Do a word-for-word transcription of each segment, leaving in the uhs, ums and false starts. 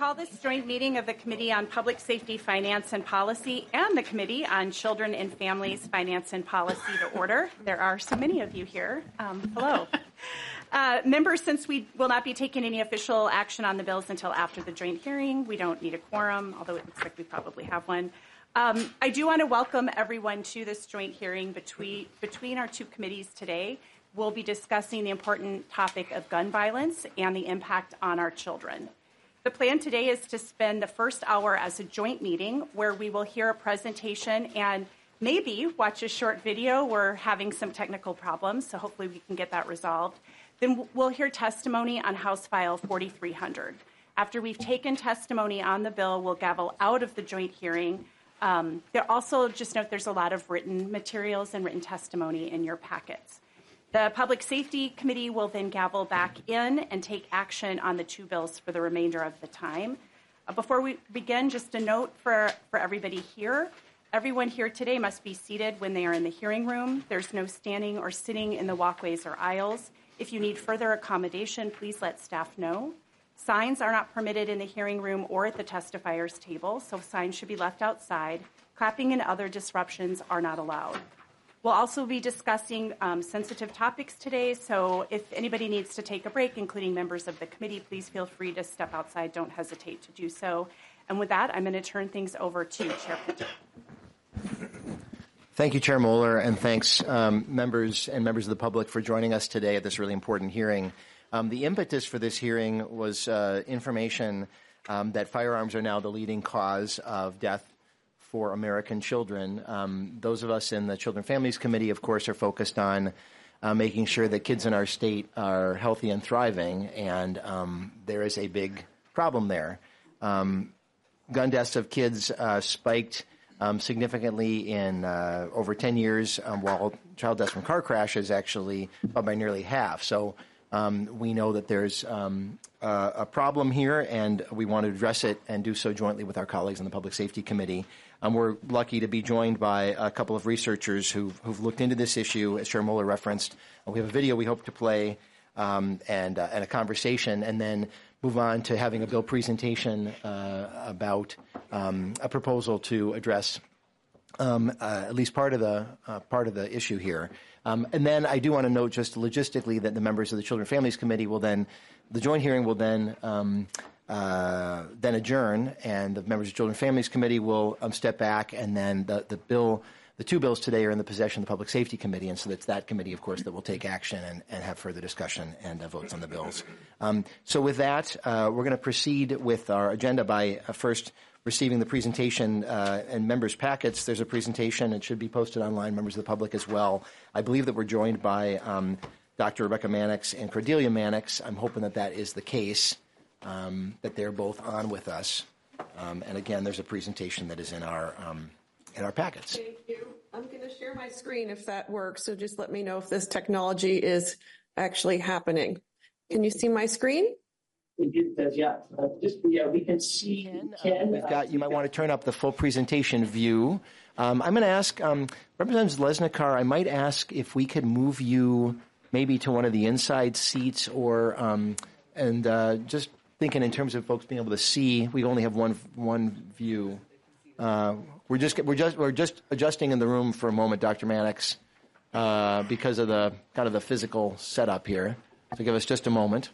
call this joint meeting of the Committee on Public Safety, Finance, and Policy and the Committee on Children and Families, Finance, and Policy to order. There are so many of you here. Um, hello. Uh, members, since we will not be taking any official action on the bills until after the joint hearing, we don't need a quorum, although it looks like we probably have one. Um, I do want to welcome everyone to this joint hearing between, between our two committees today. We'll be discussing the important topic of gun violence and the impact on our children. The plan today is to spend the first hour as a joint meeting where we will hear a presentation and maybe watch a short video. We're having some technical problems, so hopefully we can get that resolved. Then we'll hear testimony on House File forty-three hundred. After we've taken testimony on the bill, we'll gavel out of the joint hearing. Um, there also, just note, there's a lot of written materials and written testimony in your packets. The Public Safety Committee will then gavel back in and take action on the two bills for the remainder of the time. Uh, before we begin, just a note for, for everybody here. Everyone here today must be seated when they are in the hearing room. There's no standing or sitting in the walkways or aisles. If you need further accommodation, please let staff know. Signs are not permitted in the hearing room or at the testifier's table, so signs should be left outside. Clapping and other disruptions are not allowed. We'll also be discussing um, sensitive topics today, so if anybody needs to take a break, including members of the committee, please feel free to step outside. Don't hesitate to do so. And with that, I'm going to turn things over to Chair Pinto. Thank you, Chair Moeller, and thanks um, members and members of the public for joining us today at this really important hearing. Um, the impetus for this hearing was uh, information um, that firearms are now the leading cause of death for American children. Um, those of us in the Children and Families Committee, of course, are focused on uh, making sure that kids in our state are healthy and thriving, and um, there is a big problem there. Um, gun deaths of kids uh, spiked um, significantly in uh, over ten years, um, while child deaths from car crashes actually fell by nearly half. So Um, we know that there's um, uh, a problem here, and we want to address it and do so jointly with our colleagues in the Public Safety Committee. Um, we're lucky to be joined by a couple of researchers who've, who've looked into this issue, as Chair Moeller referenced. We have a video we hope to play um, and, uh, and a conversation, and then move on to having a bill presentation uh, about um, a proposal to address um, uh, at least part of the uh, part of the issue here. Um, and then I do want to note just logistically that the members of the Children and Families Committee will then, the joint hearing will then um, uh, then adjourn, and the members of the Children and Families Committee will um, step back, and then the, the bill, the two bills today are in the possession of the Public Safety Committee, and so it's that committee, of course, that will take action and, and have further discussion and uh, votes on the bills. Um, so with that, uh, we're going to proceed with our agenda by uh, first receiving the presentation uh, and members' packets. There's a presentation. It should be posted online, members of the public as well. I believe that we're joined by um, Doctor Rebecca Mannix and Cordelia Mannix. I'm hoping that that is the case, um, that they're both on with us. Um, and again, there's a presentation that is in our um, in our packets. Thank you. I'm going to share my screen if that works, so just let me know if this technology is actually happening. Can you see my screen? It does, yeah. Uh, just, yeah, we can see. Ken, We've got. You might want to turn up the full presentation view. Um, I'm going to ask um, Representative Lesnikar. I might ask if we could move you maybe to one of the inside seats, or um, and uh, just thinking in terms of folks being able to see. We only have one one view. Uh, we're just we're just we're just adjusting in the room for a moment, Doctor Mannix, uh, because of the kind of the physical setup here. So give us just a moment.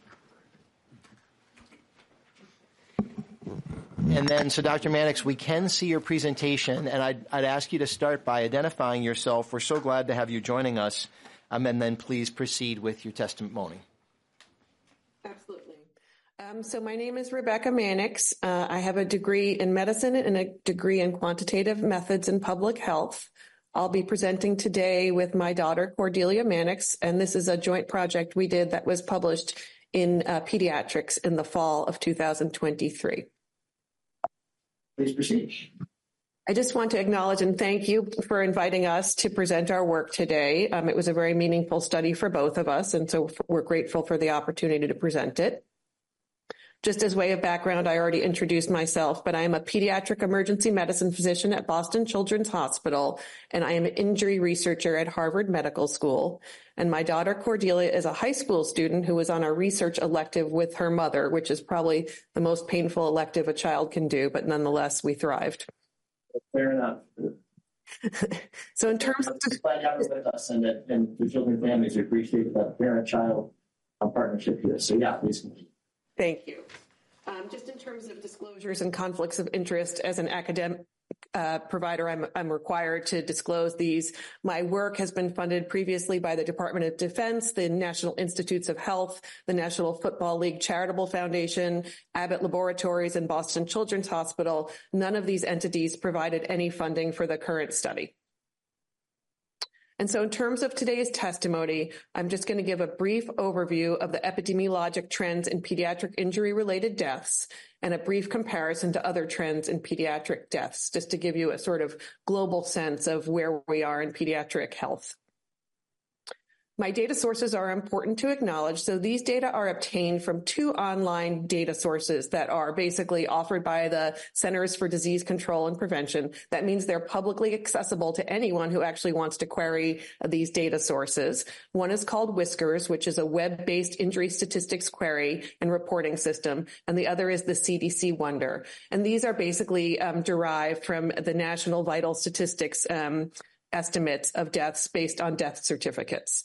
And then, so Doctor Mannix, we can see your presentation, and I'd, I'd ask you to start by identifying yourself. We're so glad to have you joining us, um, and then please proceed with your testimony. Absolutely. Um, so my name is Rebecca Mannix. Uh, I have a degree in medicine and a degree in quantitative methods in public health. I'll be presenting today with my daughter, Cordelia Mannix, and this is a joint project we did that was published in uh, Pediatrics in the fall of two thousand twenty-three. Please proceed. I just want to acknowledge and thank you for inviting us to present our work today. Um, it was a very meaningful study for both of us, and so we're grateful for the opportunity to present it. Just as way of background, I already introduced myself, but I am a pediatric emergency medicine physician at Boston Children's Hospital, and I am an injury researcher at Harvard Medical School. And my daughter Cordelia is a high school student who was on a research elective with her mother, which is probably the most painful elective a child can do, but nonetheless, we thrived. Fair enough. So in terms of glad you have it with us, and that and the children and families appreciate the parent-child partnership here. So yeah, please continue. Thank you. Um, just in terms of disclosures and conflicts of interest, as an academic uh, provider, I'm, I'm required to disclose these. My work has been funded previously by the Department of Defense, the National Institutes of Health, the National Football League Charitable Foundation, Abbott Laboratories, and Boston Children's Hospital. None of these entities provided any funding for the current study. And so in terms of today's testimony, I'm just going to give a brief overview of the epidemiologic trends in pediatric injury-related deaths and a brief comparison to other trends in pediatric deaths, just to give you a sort of global sense of where we are in pediatric health. My data sources are important to acknowledge. So these data are obtained from two online data sources that are basically offered by the Centers for Disease Control and Prevention. That means they're publicly accessible to anyone who actually wants to query these data sources. One is called Whiskers, which is a web-based injury statistics query and reporting system, and the other is the C D C Wonder. And these are basically um, derived from the National Vital Statistics um, estimates of deaths based on death certificates.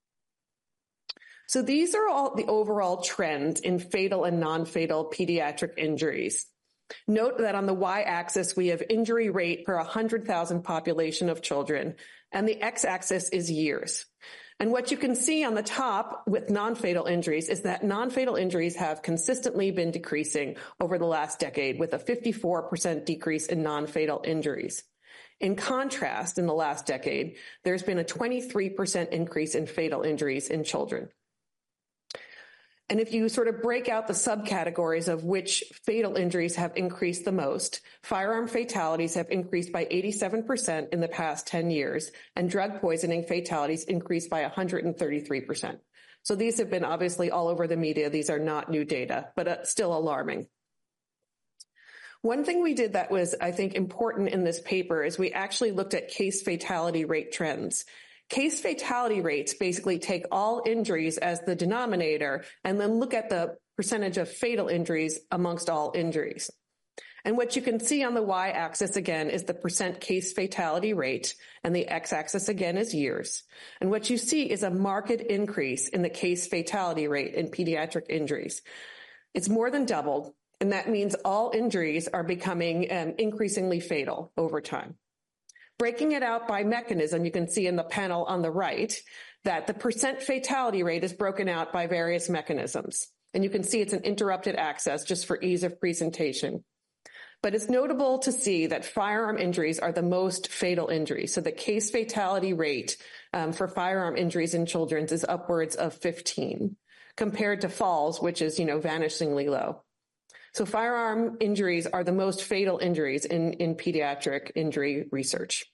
So these are all the overall trends in fatal and non-fatal pediatric injuries. Note that on the y-axis, we have injury rate per one hundred thousand population of children, and the x-axis is years. And what you can see on the top with non-fatal injuries is that non-fatal injuries have consistently been decreasing over the last decade, with a fifty-four percent decrease in non-fatal injuries. In contrast, in the last decade, there's been a twenty-three percent increase in fatal injuries in children. And if you sort of break out the subcategories of which fatal injuries have increased the most, firearm fatalities have increased by eighty-seven percent in the past ten years, and drug poisoning fatalities increased by one hundred thirty-three percent. So these have been obviously all over the media. These are not new data, but uh, still alarming. One thing we did that was, I think, important in this paper is we actually looked at case fatality rate trends. Case fatality rates basically take all injuries as the denominator and then look at the percentage of fatal injuries amongst all injuries. And what you can see on the y-axis again is the percent case fatality rate, and the x-axis again is years. And what you see is a marked increase in the case fatality rate in pediatric injuries. It's more than doubled, and that means all injuries are becoming um, increasingly fatal over time. Breaking it out by mechanism, you can see in the panel on the right that the percent fatality rate is broken out by various mechanisms. And you can see it's an interrupted access just for ease of presentation. But it's notable to see that firearm injuries are the most fatal injuries. So the case fatality rate um, for firearm injuries in children is upwards of fifteen, compared to falls, which is, you know, vanishingly low. So firearm injuries are the most fatal injuries in, in pediatric injury research.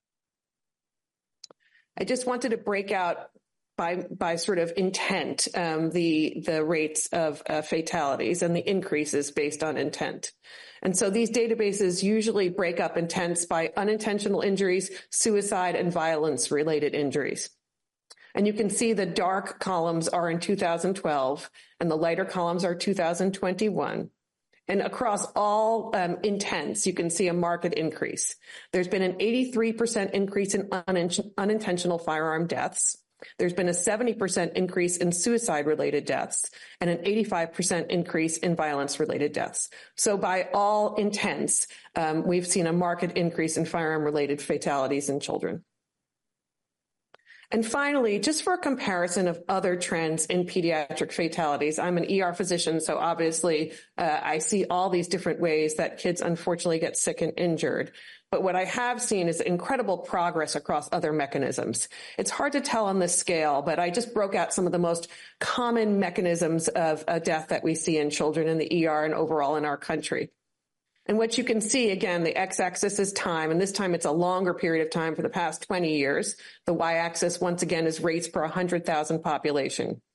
I just wanted to break out by, by sort of intent, um, the, the rates of uh, fatalities and the increases based on intent. And so these databases usually break up intents by unintentional injuries, suicide, and violence-related injuries. And you can see the dark columns are in two thousand twelve, and the lighter columns are two thousand twenty-one. And across all um, intents, you can see a marked increase. There's been an eighty-three percent increase in un- unintentional firearm deaths. There's been a seventy percent increase in suicide-related deaths and an eighty-five percent increase in violence-related deaths. So by all intents, um, we've seen a marked increase in firearm-related fatalities in children. And finally, just for a comparison of other trends in pediatric fatalities, I'm an E R physician, so obviously uh, I see all these different ways that kids unfortunately get sick and injured. But what I have seen is incredible progress across other mechanisms. It's hard to tell on this scale, but I just broke out some of the most common mechanisms of uh, death that we see in children in the E R and overall in our country. And what you can see, again, the x-axis is time, and this time it's a longer period of time for the past twenty years. The y-axis, once again, is rates per one hundred thousand population.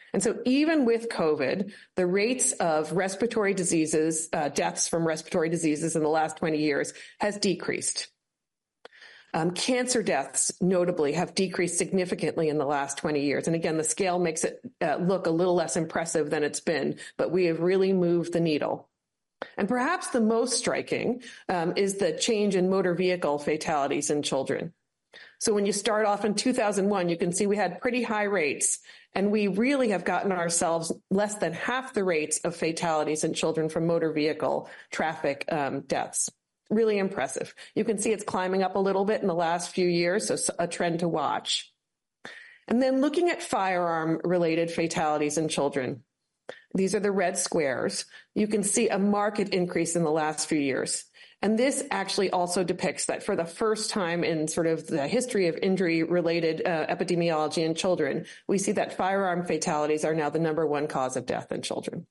And so even with COVID, the rates of respiratory diseases, uh, deaths from respiratory diseases in the last twenty years has decreased. Um, cancer deaths, notably, have decreased significantly in the last twenty years. And again, the scale makes it uh, look a little less impressive than it's been, but we have really moved the needle. And perhaps the most striking um, is the change in motor vehicle fatalities in children. So when you start off in two thousand one, you can see we had pretty high rates, and we really have gotten ourselves less than half the rates of fatalities in children from motor vehicle traffic um, deaths. Really impressive. You can see it's climbing up a little bit in the last few years, so a trend to watch. And then looking at firearm-related fatalities in children. These are the red squares. You can see a marked increase in the last few years. And this actually also depicts that for the first time in sort of the history of injury-related uh, epidemiology in children, we see that firearm fatalities are now the number one cause of death in children.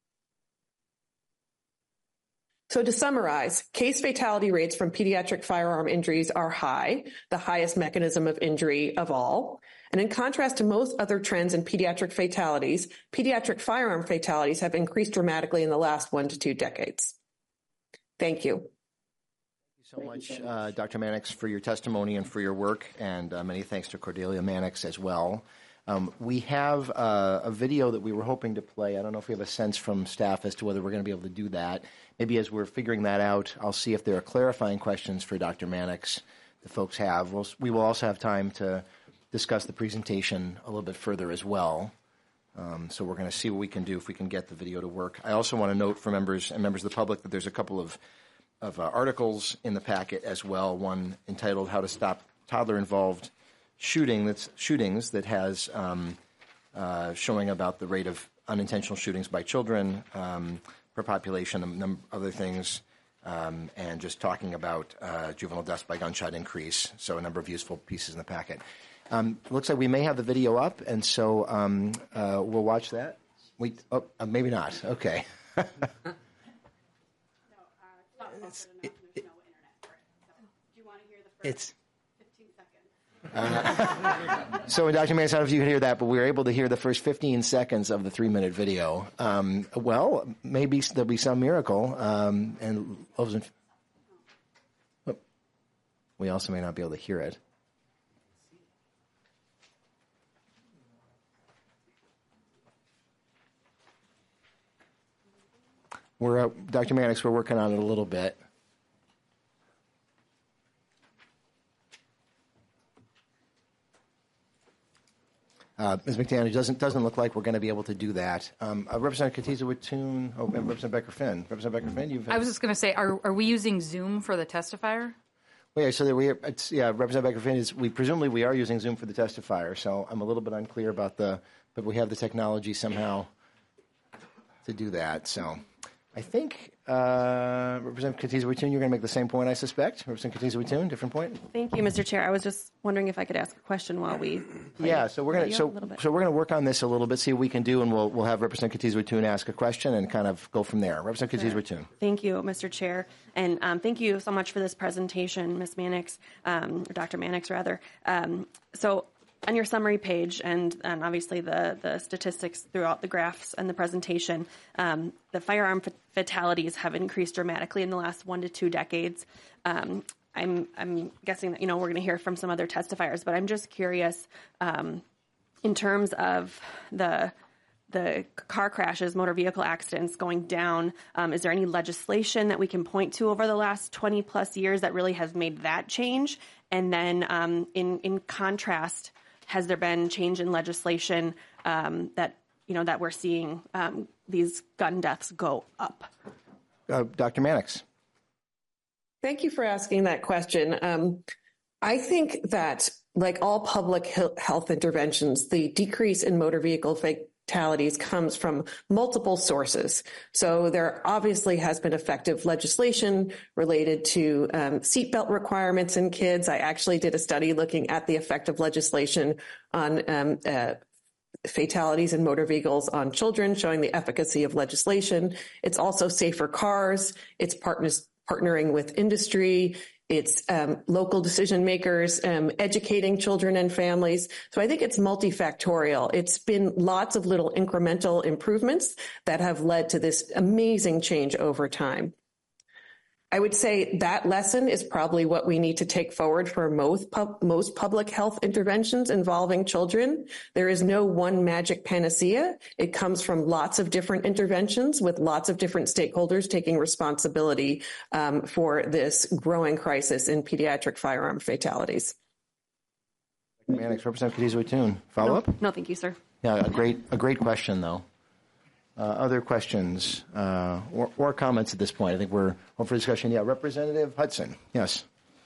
So to summarize, case fatality rates from pediatric firearm injuries are high, the highest mechanism of injury of all. And in contrast to most other trends in pediatric fatalities, pediatric firearm fatalities have increased dramatically in the last one to two decades. Thank you. Thank you so much, uh, Doctor Mannix, for your testimony and for your work, and uh, many thanks to Cordelia Mannix as well. Um, we have uh, a video that we were hoping to play. I don't know if we have a sense from staff as to whether we're going to be able to do that. Maybe as we're figuring that out, I'll see if there are clarifying questions for Doctor Mannix the folks have. We'll, we will also have time to discuss the presentation a little bit further as well. Um, so we're going to see what we can do if we can get the video to work. I also want to note for members and members of the public that there's a couple of, of uh, articles in the packet as well, one entitled How to Stop Toddler-Involved Shooting that's shootings that has um, uh, showing about the rate of unintentional shootings by children um, per population, a number of other things, um, and just talking about uh, juvenile deaths by gunshot increase. So a number of useful pieces in the packet. Um, looks like we may have the video up, and so um, uh, we'll watch that. We oh, uh, maybe not. Okay. it's, it, it, it's Uh, so, Doctor Mannix, I don't know if you can hear that, but we were able to hear the first fifteen seconds of the three-minute video. Um, well, maybe there'll be some miracle. Um, and we also may not be able to hear it. We're, uh, Doctor Mannix, we're working on it a little bit. Uh, Miz McDaniel, it doesn't, doesn't look like we're going to be able to do that. Um, uh, Representative Katiza-Witthuhn, oh, and Representative Becker-Finn. Representative Becker-Finn, you've... I was just going to say, are are we using Zoom for the testifier? Well, yeah, so that we are, it's, yeah, Representative Becker-Finn is, we presumably we are using Zoom for the testifier, so I'm a little bit unclear about the, but we have the technology somehow to do that, so... I think uh, Representative Katiza-Witthuhn, you're going to make the same point, I suspect. Representative Katiza-Witthuhn, different point. Thank you, Mister Chair. I was just wondering if I could ask a question while we. Yeah, so we're going to so so we're going to work on this a little bit, see what we can do, and we'll we'll have Representative Katiza-Witthuhn ask a question and kind of go from there. Representative sure. Katiza-Witthuhn. Thank you, Mister Chair, and um, thank you so much for this presentation, Miz Mannix, um, or Doctor Mannix, rather. Um, so. On your summary page, and, and obviously the, the statistics throughout the graphs and the presentation, um, the firearm fatalities have increased dramatically in the last one to two decades. Um, I'm, I'm guessing that, you know, we're going to hear from some other testifiers, but I'm just curious um, in terms of the the car crashes, motor vehicle accidents going down. Um, is there any legislation that we can point to over the last twenty plus years that really has made that change? And then um, in, in contrast, has there been change in legislation um, that, you know, that we're seeing um, these gun deaths go up? Uh, Doctor Mannix. Thank you for asking that question. Um, I think that, like all public health interventions, the decrease in motor vehicle fatalities comes from multiple sources. So there obviously has been effective legislation related to um, seatbelt requirements in kids. I actually did a study looking at the effect of legislation on um, uh, fatalities in motor vehicles on children, showing the efficacy of legislation. It's also safer cars. It's partners partnering with industry. it's um, local decision makers, um, educating children and families. So I think it's multifactorial. It's been lots of little incremental improvements that have led to this amazing change over time. I would say that lesson is probably what we need to take forward for most pub- most public health interventions involving children. There is no one magic panacea. It comes from lots of different interventions with lots of different stakeholders taking responsibility um, for this growing crisis in pediatric firearm fatalities. Mannix, Representative Khadija-Oytun, follow up? No, no, thank you, sir. Yeah, a great, a great question, though. Uh, other questions uh, or, or comments at this point? I think we're open for discussion. Yeah, Representative Hudson. Yes.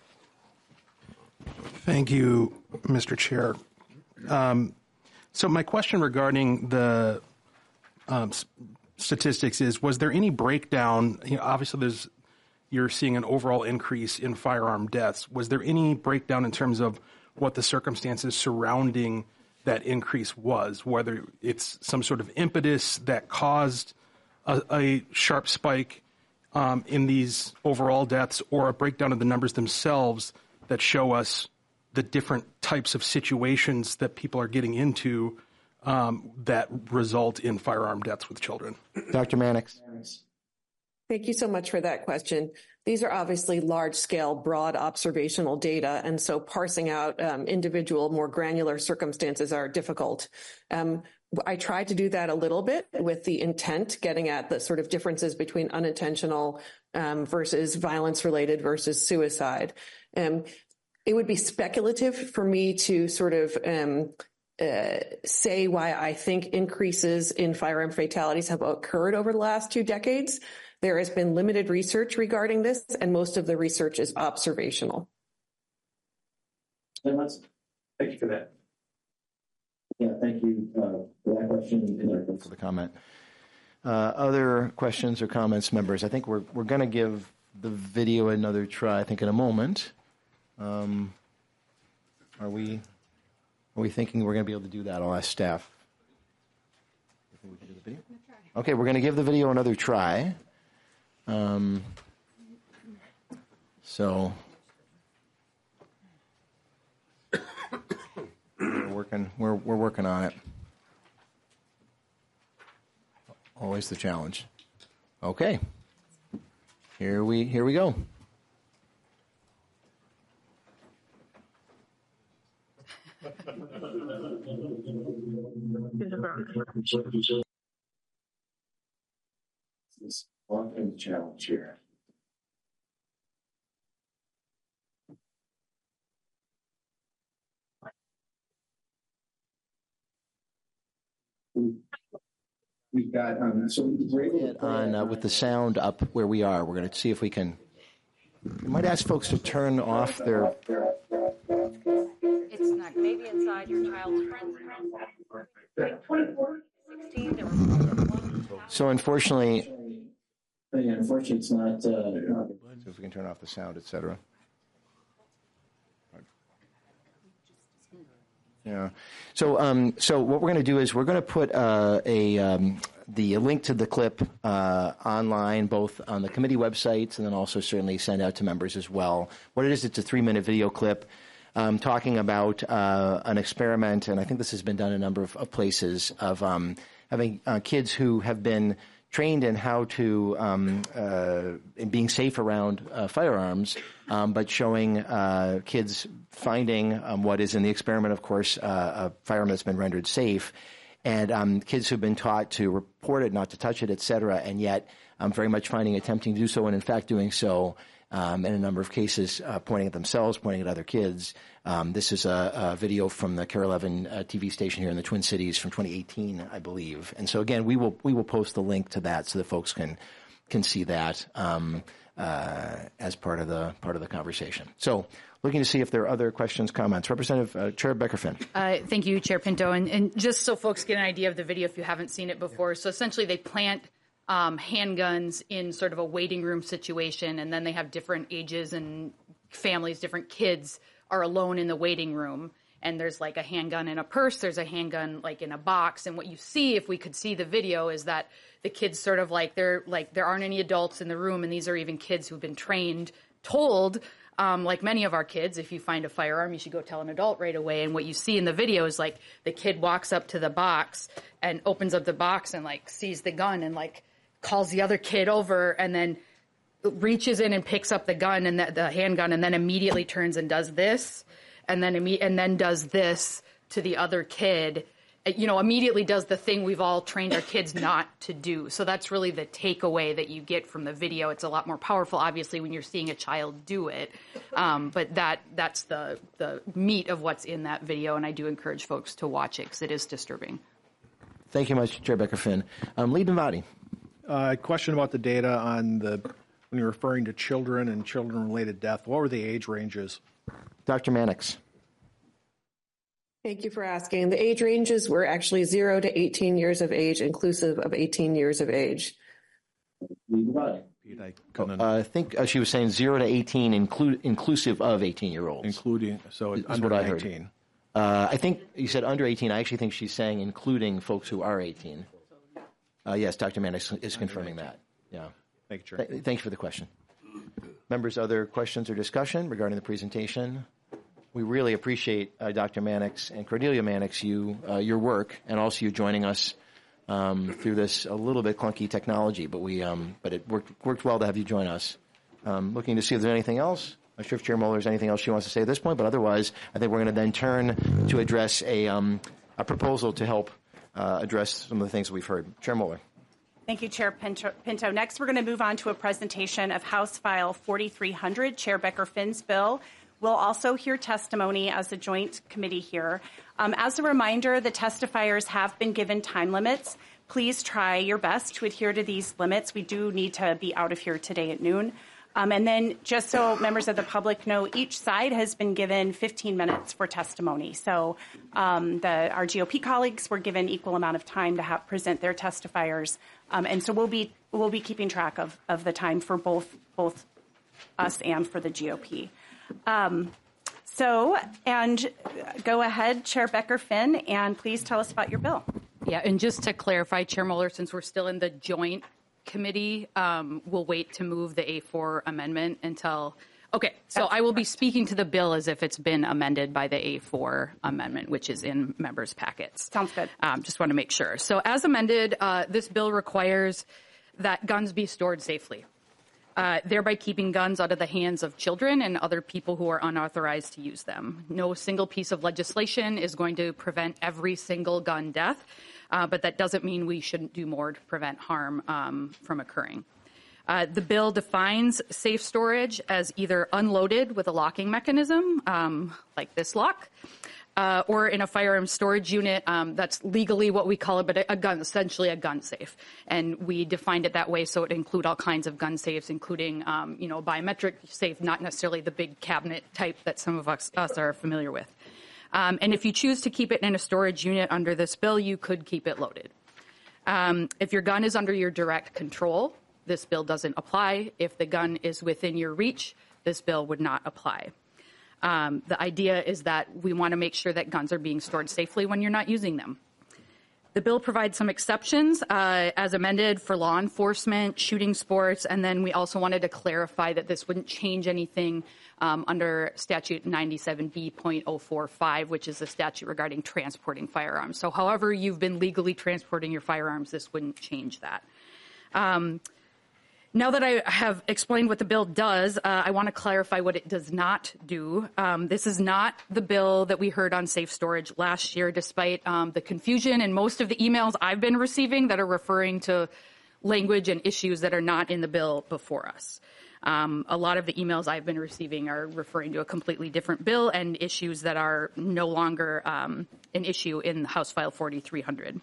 Thank you, Mister Chair. Um, so my question regarding the um, s- statistics is: was there any breakdown? You know, obviously, there's you're seeing an overall increase in firearm deaths. Was there any breakdown in terms of what the circumstances surrounding that increase was, whether it's some sort of impetus that caused a, a sharp spike um, in these overall deaths, or a breakdown of the numbers themselves that show us the different types of situations that people are getting into um, that result in firearm deaths with children? Doctor Mannix. Thank you so much for that question. These are obviously large-scale, broad observational data, and so parsing out um, individual, more granular circumstances are difficult. Um, I tried to do that a little bit with the intent, getting at the sort of differences between unintentional um, versus violence-related versus suicide. Um, it would be speculative for me to sort of um, uh, say why I think increases in firearm fatalities have occurred over the last two decades. There has been limited research regarding this, and most of the research is observational. And let's, thank you for that. Yeah, thank you uh, for that question. For the comment. Uh, other questions or comments, members? I think we're we're going to give the video another try. I think in a moment. Um, are we are we thinking we're going to be able to do that? I'll ask staff. You think we can do the video? Okay, we're going to give the video another try. Um, so we're working, we're, we're working on it. Always the challenge. Okay. Here we, here we go. This long challenge here. We've got um, so we're able to on uh, with the sound up where we are. We're going to see if we can. We might ask folks to turn off their. It's not. Maybe inside your child's friends. sixteen, there were So unfortunately, Yeah, unfortunately, it's not. Uh, so if we can turn off the sound, et cetera. Yeah. So, um, so what we're going to do is we're going to put uh, a um, the link to the clip uh, online, both on the committee websites, and then also certainly send out to members as well. What it is, it's a three-minute video clip um, talking about uh, an experiment, and I think this has been done in a number of, of places, of um, having uh, kids who have been trained in how to um, uh, in being safe around uh, firearms, um, but showing uh, kids finding um, what is in the experiment, of course, uh, a firearm that's been rendered safe, and um, kids who've been taught to report it, not to touch it, et cetera, and yet um, very much finding, attempting to do so, and in fact doing so um, in a number of cases, uh, pointing at themselves, pointing at other kids. Um, this is a, a video from the KARE eleven uh, T V station here in the Twin Cities from twenty eighteen, I believe. And so again, we will we will post the link to that so that folks can can see that um, uh, as part of the part of the conversation. So, looking to see if there are other questions, comments. Representative uh, Chair Becker-Finn. Uh, thank you, Chair Pinto. And, and just so folks get an idea of the video, if you haven't seen it before, so essentially they plant um, handguns in sort of a waiting room situation, and then they have different ages and families, different kids are alone in the waiting room, and there's like a handgun in a purse, there's a handgun like in a box, and what you see, if we could see the video, is that the kids sort of like, they're like, there aren't any adults in the room, and these are even kids who've been trained, told um, like many of our kids, if you find a firearm, you should go tell an adult right away. And what you see in the video is like the kid walks up to the box and opens up the box and like sees the gun and like calls the other kid over and then reaches in and picks up the gun and the, the handgun and then immediately turns and does this and then imme- and then does this to the other kid. You know, immediately does the thing we've all trained our kids not to do. So that's really the takeaway that you get from the video. It's a lot more powerful, obviously, when you're seeing a child do it. Um, but that that's the, the meat of what's in that video, and I do encourage folks to watch it because it is disturbing. Thank you much, Chair Becker-Finn. Um, Lee Benvadi. Uh, question about the data on the, when you're referring to children and children-related death, what were the age ranges? Doctor Mannix. Thank you for asking. The age ranges were actually zero to eighteen years of age, inclusive of eighteen years of age. Uh, I think uh, she was saying zero to eighteen, inclu- inclusive of eighteen-year-olds. Including, so is under what I heard. nineteen. Uh, I think you said under eighteen. I actually think she's saying including folks who are eighteen. Uh, yes, Doctor Mannix is confirming that. Yeah. Thank you, Chair. Th- thank you for the question. Members, other questions or discussion regarding the presentation? We really appreciate uh, Doctor Mannix and Cordelia Mannix, you, uh, your work, and also you joining us um, through this a little bit clunky technology, but we, um, but it worked worked well to have you join us. Um, looking to see if there's anything else. I'm not sure if Chair Mueller has anything else she wants to say at this point, but otherwise, I think we're going to then turn to address a um, a proposal to help uh, address some of the things that we've heard. Chair Mueller. Thank you, Chair Pinto. Pinto. Next, we're going to move on to a presentation of House File forty-three hundred, Chair Becker-Finn's bill. We'll also hear testimony as a joint committee here. Um, as a reminder, the testifiers have been given time limits. Please try your best to adhere to these limits. We do need to be out of here today at noon. Um, and then just so members of the public know, each side has been given fifteen minutes for testimony. So um, the, our G O P colleagues were given equal amount of time to have, present their testifiers. Um, and so we'll be we'll be keeping track of, of the time for both both us and for the G O P. Um, so, and go ahead, Chair Becker-Finn, and please tell us about your bill. Yeah, and just to clarify, Chair Mueller, since we're still in the joint committee, um, we'll wait to move the A four amendment until, okay, so I will be speaking to the bill as if it's been amended by the A four amendment, which is in members' packets. Sounds good. Um, just want to make sure. So as amended, uh, this bill requires that guns be stored safely. Uh, thereby keeping guns out of the hands of children and other people who are unauthorized to use them. No single piece of legislation is going to prevent every single gun death, uh, but that doesn't mean we shouldn't do more to prevent harm um, from occurring. Uh, the bill defines safe storage as either unloaded with a locking mechanism, um, like this lock, Uh, or in a firearm storage unit. Um, that's legally what we call it, but a, a gun, essentially a gun safe. And we defined it that way so it include all kinds of gun safes, including, um, you know, a biometric safe, not necessarily the big cabinet type that some of us, us are familiar with. Um, and if you choose to keep it in a storage unit under this bill, you could keep it loaded. Um, if your gun is under your direct control, this bill doesn't apply. If the gun is within your reach, this bill would not apply. Um, the idea is that we want to make sure that guns are being stored safely when you're not using them. The bill provides some exceptions uh, as amended for law enforcement, shooting sports, and then we also wanted to clarify that this wouldn't change anything um, under statute ninety-seven B point oh four five, which is the statute regarding transporting firearms. So however you've been legally transporting your firearms, this wouldn't change that. Um, Now that I have explained what the bill does, uh, I want to clarify what it does not do. Um, this is not the bill that we heard on safe storage last year, despite um, the confusion and most of the emails I've been receiving that are referring to language and issues that are not in the bill before us. Um, a lot of the emails I've been receiving are referring to a completely different bill and issues that are no longer um, an issue in House File forty-three hundred.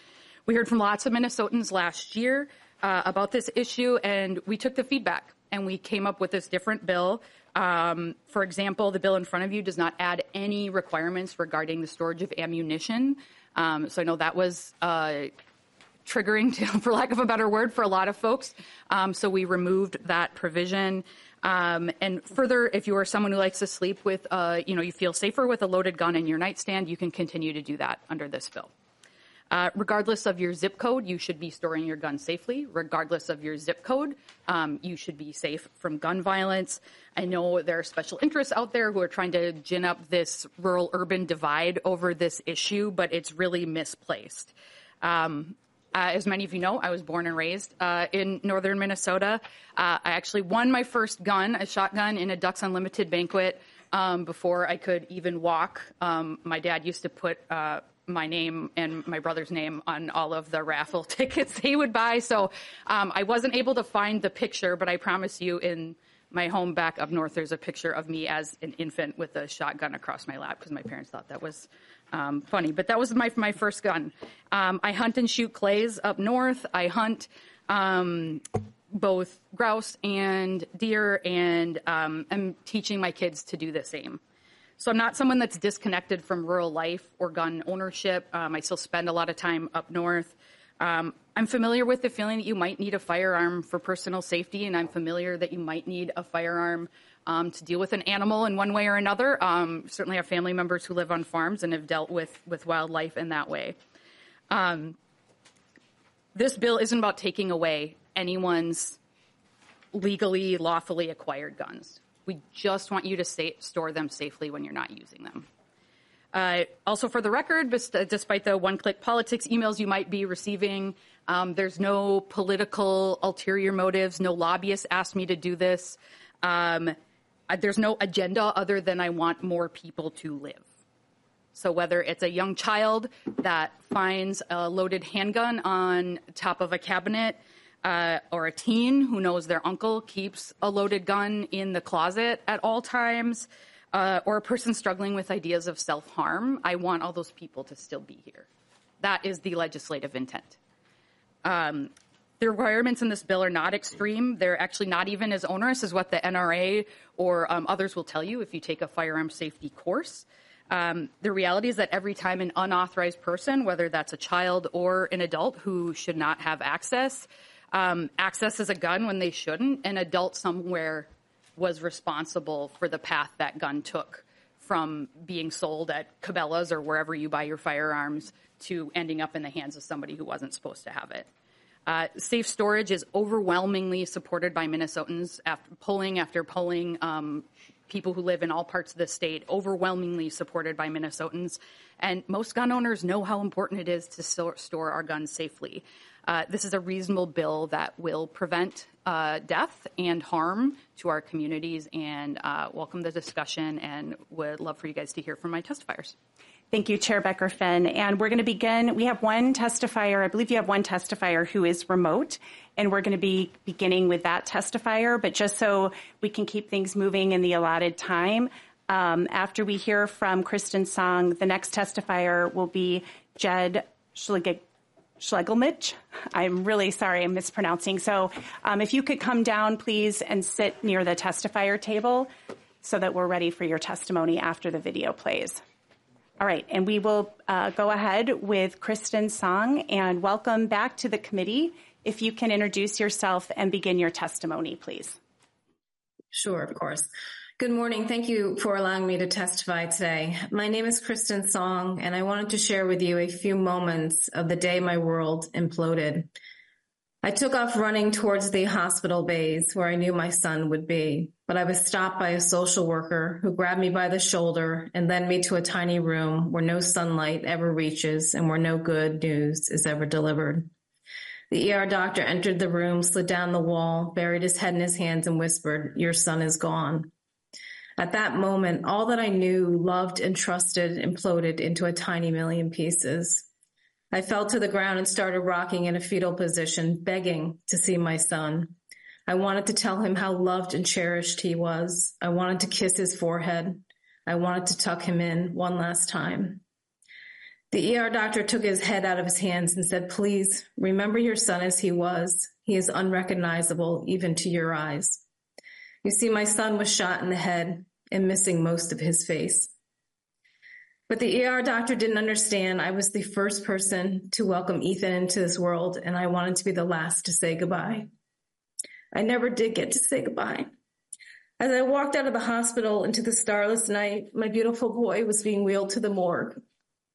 We heard from lots of Minnesotans last year Uh, about this issue, and we took the feedback and we came up with this different bill. Um, for example, the bill in front of you does not add any requirements regarding the storage of ammunition. Um, so I know that was uh, triggering, to, for lack of a better word, for a lot of folks. Um, so we removed that provision. Um, and further, if you are someone who likes to sleep with, uh, you know, you feel safer with a loaded gun in your nightstand, you can continue to do that under this bill. Uh, regardless of your zip code, you should be storing your gun safely. Regardless of your zip code, um, you should be safe from gun violence. I know there are special interests out there who are trying to gin up this rural-urban divide over this issue, but it's really misplaced. Um, Uh, as many of you know, I was born and raised uh, in northern Minnesota. Uh, I actually won my first gun, a shotgun, in a Ducks Unlimited banquet um, before I could even walk. Um, my dad used to put uh, my name and my brother's name on all of the raffle tickets they would buy. So um, I wasn't able to find the picture, but I promise you in my home back up north, there's a picture of me as an infant with a shotgun across my lap because my parents thought that was Um, funny, but that was my my first gun. Um, I hunt and shoot clays up north. I hunt um, both grouse and deer, and um, I'm teaching my kids to do the same. So I'm not someone that's disconnected from rural life or gun ownership. Um, I still spend a lot of time up north. Um, I'm familiar with the feeling that you might need a firearm for personal safety, and I'm familiar that you might need a firearm Um, to deal with an animal in one way or another. Um, certainly have family members who live on farms and have dealt with, with wildlife in that way. Um, this bill isn't about taking away anyone's legally, lawfully acquired guns. We just want you to sa- store them safely when you're not using them. Uh, also, for the record, despite the one-click politics emails you might be receiving, um, there's no political ulterior motives. No lobbyist asked me to do this. Um, There's no agenda other than I want more people to live. So whether it's a young child that finds a loaded handgun on top of a cabinet, uh, or a teen who knows their uncle keeps a loaded gun in the closet at all times, uh, or a person struggling with ideas of self-harm, I want all those people to still be here. That is the legislative intent. Um, The requirements in this bill are not extreme. They're actually not even as onerous as what the N R A or um, others will tell you if you take a firearm safety course. Um, the reality is that every time an unauthorized person, whether that's a child or an adult who should not have access, um, accesses a gun when they shouldn't, an adult somewhere was responsible for the path that gun took from being sold at Cabela's or wherever you buy your firearms to ending up in the hands of somebody who wasn't supposed to have it. Uh, safe storage is overwhelmingly supported by Minnesotans. After polling after polling, um, people who live in all parts of the state, overwhelmingly supported by Minnesotans. And most gun owners know how important it is to store, store our guns safely. Uh, this is a reasonable bill that will prevent uh, death and harm to our communities, and uh, welcome the discussion, and would love for you guys to hear from my testifiers. Thank you, Chair Becker-Finn. And we're going to begin. We have one testifier. I believe you have one testifier who is remote, and we're going to be beginning with that testifier. But just so we can keep things moving in the allotted time, um, after we hear from Kristen Song, the next testifier will be Jed Schleg- Schlegelmich. I'm really sorry I'm mispronouncing. So um, if you could come down, please, and sit near the testifier table so that we're ready for your testimony after the video plays. All right, and we will uh, go ahead with Kristen Song, and welcome back to the committee. If you can introduce yourself and begin your testimony, please. Sure, of course. Good morning. Thank you for allowing me to testify today. My name is Kristen Song, and I wanted to share with you a few moments of the day my world imploded. I took off running towards the hospital bays where I knew my son would be, but I was stopped by a social worker who grabbed me by the shoulder and led me to a tiny room where no sunlight ever reaches and where no good news is ever delivered. The E R doctor entered the room, slid down the wall, buried his head in his hands, and whispered, "Your son is gone." At that moment, all that I knew, loved, and trusted imploded into a tiny million pieces. I fell to the ground and started rocking in a fetal position, begging to see my son. I wanted to tell him how loved and cherished he was. I wanted to kiss his forehead. I wanted to tuck him in one last time. The E R doctor took his head out of his hands and said, "Please remember your son as he was. He is unrecognizable even to your eyes." You see, my son was shot in the head and missing most of his face. But the E R doctor didn't understand. I was the first person to welcome Ethan into this world, and I wanted to be the last to say goodbye. I never did get to say goodbye. As I walked out of the hospital into the starless night, my beautiful boy was being wheeled to the morgue.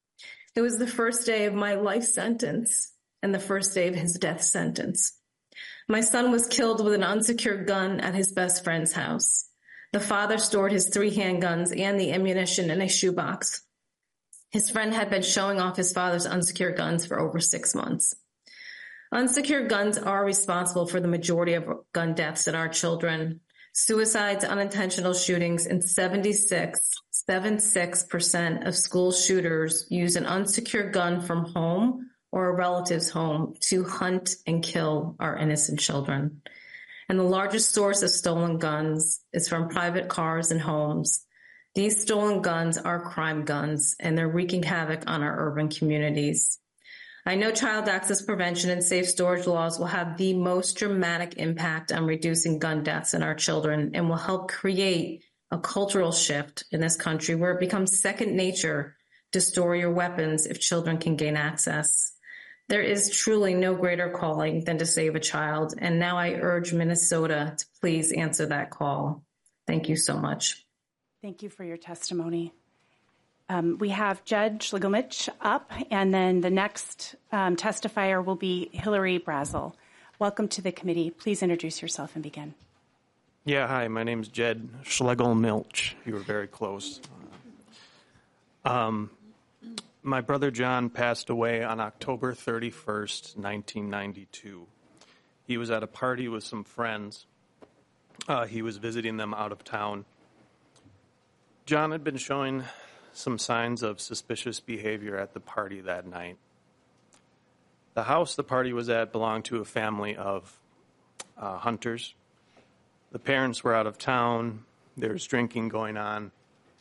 It was the first day of my life sentence and the first day of his death sentence. My son was killed with an unsecured gun at his best friend's house. The father stored his three handguns and the ammunition in a shoebox. His friend had been showing off his father's unsecured guns for over six months. Unsecured guns are responsible for the majority of gun deaths in our children. Suicides, unintentional shootings, and seventy-six, seventy-six percent of school shooters use an unsecured gun from home or a relative's home to hunt and kill our innocent children. And the largest source of stolen guns is from private cars and homes. These stolen guns are crime guns, and they're wreaking havoc on our urban communities. I know child access prevention and safe storage laws will have the most dramatic impact on reducing gun deaths in our children and will help create a cultural shift in this country where it becomes second nature to store your weapons if children can gain access. There is truly no greater calling than to save a child, and now I urge Minnesota to please answer that call. Thank you so much. Thank you for your testimony. Um, we have Judge Schlegelmilch up, and then the next um, testifier will be Hillary Brazel. Welcome to the committee. Please introduce yourself and begin. Yeah, hi, my name's Jed Schlegelmilch. You were very close. Um, my brother John passed away on October thirty-first, nineteen ninety-two. He was at a party with some friends. Uh, he was visiting them out of town. John had been showing some signs of suspicious behavior at the party that night. The house the party was at belonged to a family of uh, hunters. The parents were out of town. There was drinking going on.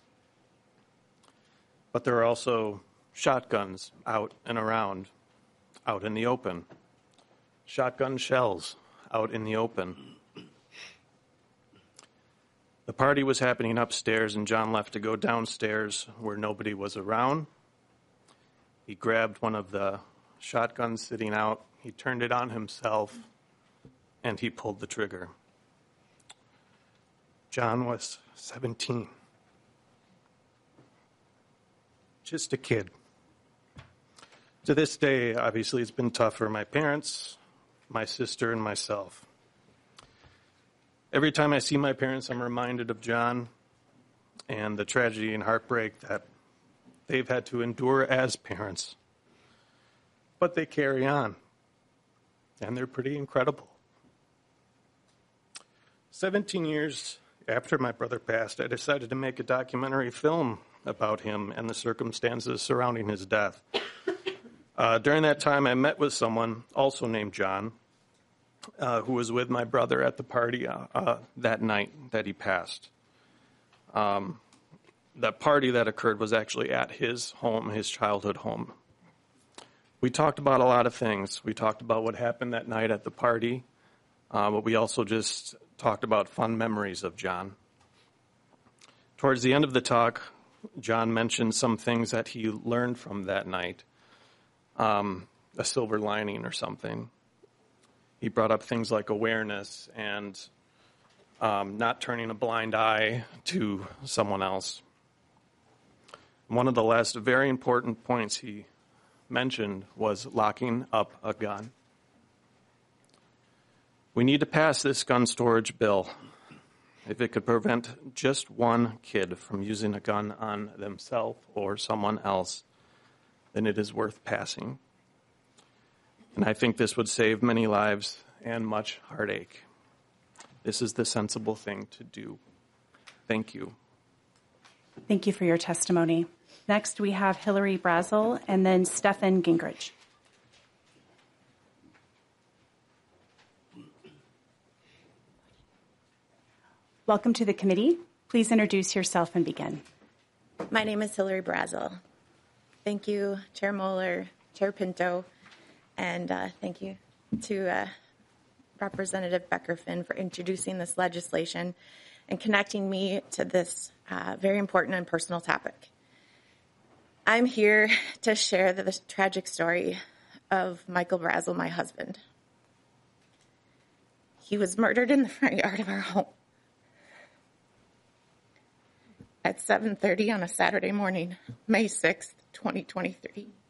But there were also shotguns out and around, out in the open. Shotgun shells out in the open. The party was happening upstairs, and John left to go downstairs where nobody was around. He grabbed one of the shotguns sitting out. He turned it on himself, and he pulled the trigger. John was seventeen. Just a kid. To this day, obviously, it's been tough for my parents, my sister, and myself. Every time I see my parents, I'm reminded of John and the tragedy and heartbreak that they've had to endure as parents. But they carry on, and they're pretty incredible. Seventeen years after my brother passed, I decided to make a documentary film about him and the circumstances surrounding his death. Uh, during that time, I met with someone also named John, Uh, who was with my brother at the party uh, uh, that night that he passed. Um, the party that occurred was actually at his home, his childhood home. We talked about a lot of things. We talked about what happened that night at the party, uh, but we also just talked about fun memories of John. Towards the end of the talk, John mentioned some things that he learned from that night, um, a silver lining or something. He brought up things like awareness and um, not turning a blind eye to someone else. One of the last very important points he mentioned was locking up a gun. We need to pass this gun storage bill. If it could prevent just one kid from using a gun on themselves or someone else, then it is worth passing. And I think this would save many lives and much heartache. This is the sensible thing to do. Thank you. Thank you for your testimony. Next, we have Hillary Brazel and then Stephen Gingrich. Welcome to the committee. Please introduce yourself and begin. My name is Hillary Brazel. Thank you, Chair Moeller, Chair Pinto, and uh, thank you to uh, Representative Becker-Finn for introducing this legislation and connecting me to this uh, very important and personal topic. I'm here to share the, the tragic story of Michael Brazel, my husband. He was murdered in the front yard of our home at seven thirty on a Saturday morning, May sixth, twenty twenty-three.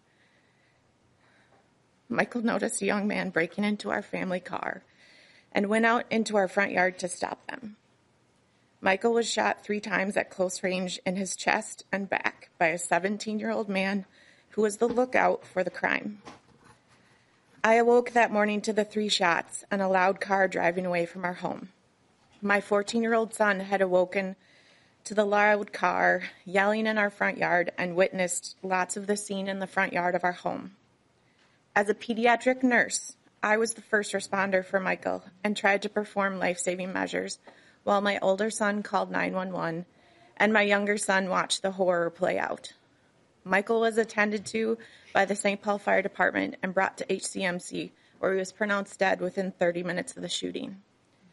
Michael noticed a young man breaking into our family car and went out into our front yard to stop them. Michael was shot three times at close range in his chest and back by a seventeen-year-old man who was the lookout for the crime. I awoke that morning to the three shots and a loud car driving away from our home. My fourteen-year-old son had awoken to the loud car yelling in our front yard and witnessed lots of the scene in the front yard of our home. As a pediatric nurse, I was the first responder for Michael and tried to perform life-saving measures while my older son called nine one one and my younger son watched the horror play out. Michael was attended to by the Saint Paul Fire Department and brought to H C M C, where he was pronounced dead within thirty minutes of the shooting.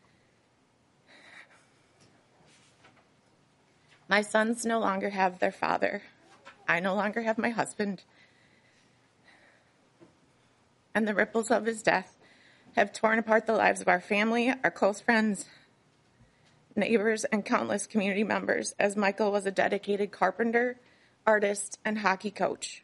My sons no longer have their father. I no longer have my husband. And the ripples of his death have torn apart the lives of our family, our close friends, neighbors, and countless community members, as Michael was a dedicated carpenter, artist, and hockey coach.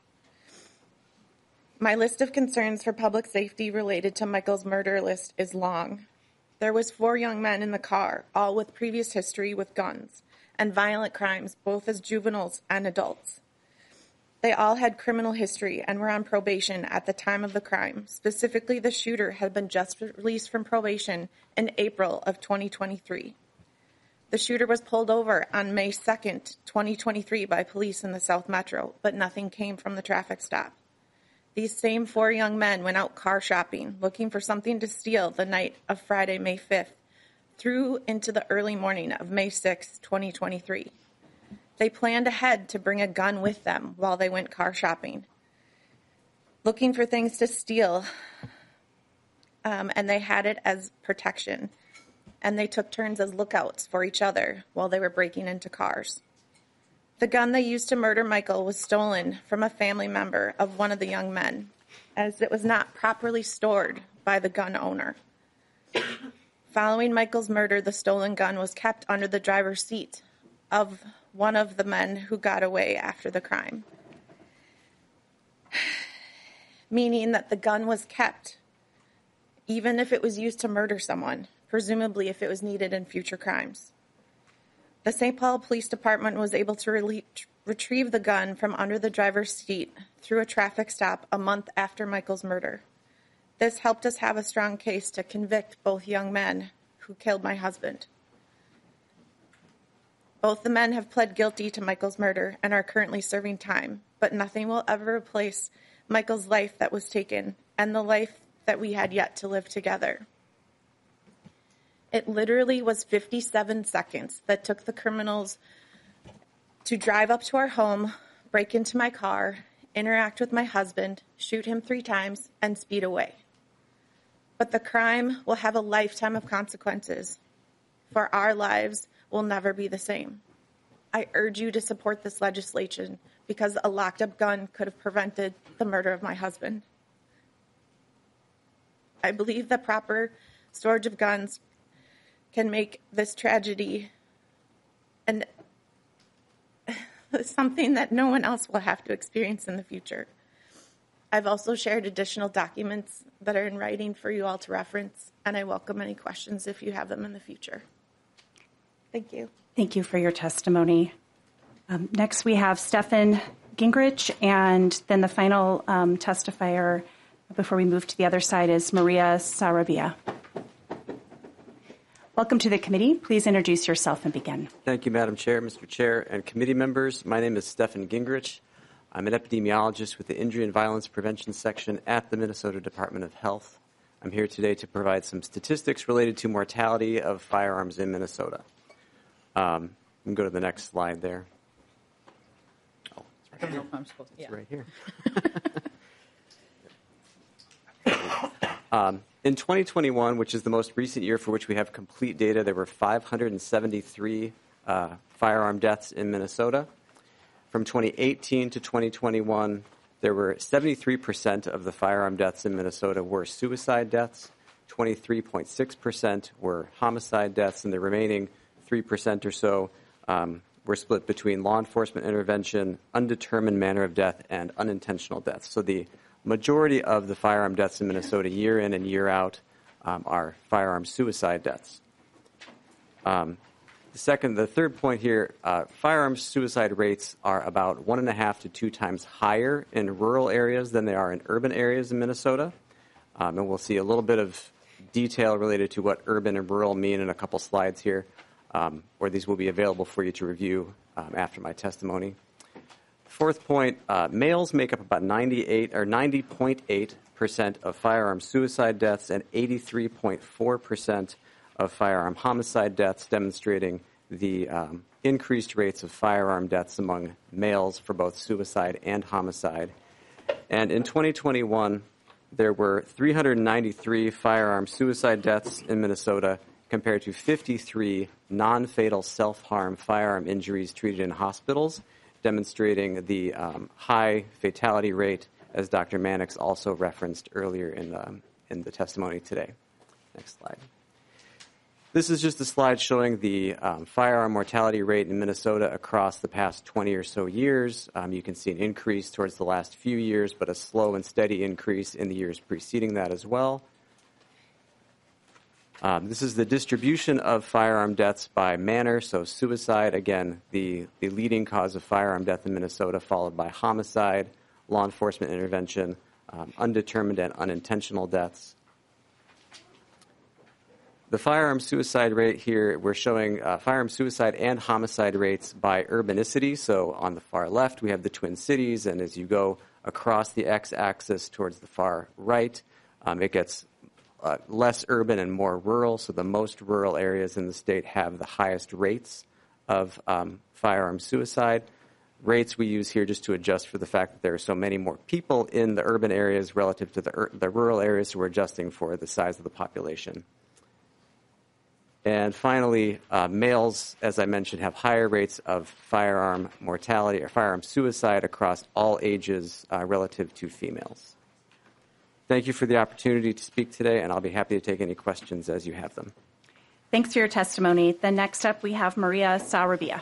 My list of concerns for public safety related to Michael's murder list is long. There was four young men in the car, all with previous history with guns and violent crimes, both as juveniles and adults. They all had criminal history and were on probation at the time of the crime. Specifically, the shooter had been just released from probation in April of twenty twenty-three. The shooter was pulled over on May second, twenty twenty-three by police in the South Metro, but nothing came from the traffic stop. These same four young men went out car shopping, looking for something to steal the night of Friday, May fifth, through into the early morning of May sixth, twenty twenty-three. They planned ahead to bring a gun with them while they went car shopping, looking for things to steal, um, and they had it as protection. And they took turns as lookouts for each other while they were breaking into cars. The gun they used to murder Michael was stolen from a family member of one of the young men, as it was not properly stored by the gun owner. Following Michael's murder, the stolen gun was kept under the driver's seat of one of the men who got away after the crime, meaning that the gun was kept even if it was used to murder someone, presumably if it was needed in future crimes. The Saint Paul Police Department was able to re- retrieve the gun from under the driver's seat through a traffic stop a month after Michael's murder. This helped us have a strong case to convict both young men who killed my husband. Both the men have pled guilty to Michael's murder and are currently serving time, but nothing will ever replace Michael's life that was taken and the life that we had yet to live together. It literally was fifty-seven seconds that took the criminals to drive up to our home, break into my car, interact with my husband, shoot him three times, and speed away. But the crime will have a lifetime of consequences, for our lives will never be the same. I urge you to support this legislation because a locked-up gun could have prevented the murder of my husband. I believe that proper storage of guns can make this tragedy and something that no one else will have to experience in the future. I've also shared additional documents that are in writing for you all to reference, and I welcome any questions if you have them in the future. Thank you. Thank you for your testimony. Um, next, we have Stefan Gingrich, and then the final um, testifier before we move to the other side is Maria Sarabia. Welcome to the committee. Please introduce yourself and begin. Thank you, Madam Chair, Mister Chair, and committee members. My name is Stefan Gingrich. I'm an epidemiologist with the Injury and Violence Prevention Section at the Minnesota Department of Health. I'm here today to provide some statistics related to mortality of firearms in Minnesota. Um, we can go to the next slide there. Oh, it's right, I don't know if I'm supposed to. It's yeah. right here. um, in twenty twenty-one, which is the most recent year for which we have complete data, there were five hundred seventy-three uh, firearm deaths in Minnesota. From twenty eighteen to twenty twenty-one, there were seventy-three percent of the firearm deaths in Minnesota were suicide deaths, twenty-three point six percent were homicide deaths, and the remaining three percent or so um, were split between law enforcement intervention, undetermined manner of death, and unintentional deaths. So the majority of the firearm deaths in Minnesota year in and year out um, are firearm suicide deaths. Um, the second, the third point here, uh, firearm suicide rates are about one and a half to two times higher in rural areas than they are in urban areas in Minnesota. Um, and we'll see a little bit of detail related to what urban and rural mean in a couple slides here, um, or these will be available for you to review um, after my testimony. Fourth point, uh, males make up about ninety-eight or ninety point eight percent of firearm suicide deaths and eighty-three point four percent of firearm homicide deaths, demonstrating the um, increased rates of firearm deaths among males for both suicide and homicide. And in twenty twenty-one, there were three hundred ninety-three firearm suicide deaths in Minnesota compared to fifty-three non-fatal self-harm firearm injuries treated in hospitals, demonstrating the um, high fatality rate, as Doctor Mannix also referenced earlier in the, in the testimony today. Next slide. This is just a slide showing the um, firearm mortality rate in Minnesota across the past twenty or so years. Um, you can see an increase towards the last few years, but a slow and steady increase in the years preceding that as well. Um, this is the distribution of firearm deaths by manner. So suicide, again, the, the leading cause of firearm death in Minnesota, followed by homicide, law enforcement intervention, um, undetermined and unintentional deaths. The firearm suicide rate here, we're showing uh, firearm suicide and homicide rates by urbanicity. So on the far left, we have the Twin Cities, and as you go across the x-axis towards the far right, um, it gets uh, less urban and more rural. So the most rural areas in the state have the highest rates of um, firearm suicide. Rates we use here just to adjust for the fact that there are so many more people in the urban areas relative to the, ur- the rural areas, so we're adjusting for the size of the population. And finally, uh, males, as I mentioned, have higher rates of firearm mortality or firearm suicide across all ages uh, relative to females. Thank you for the opportunity to speak today, and I'll be happy to take any questions as you have them. Thanks for your testimony. Then next up, we have Maria Sarabia.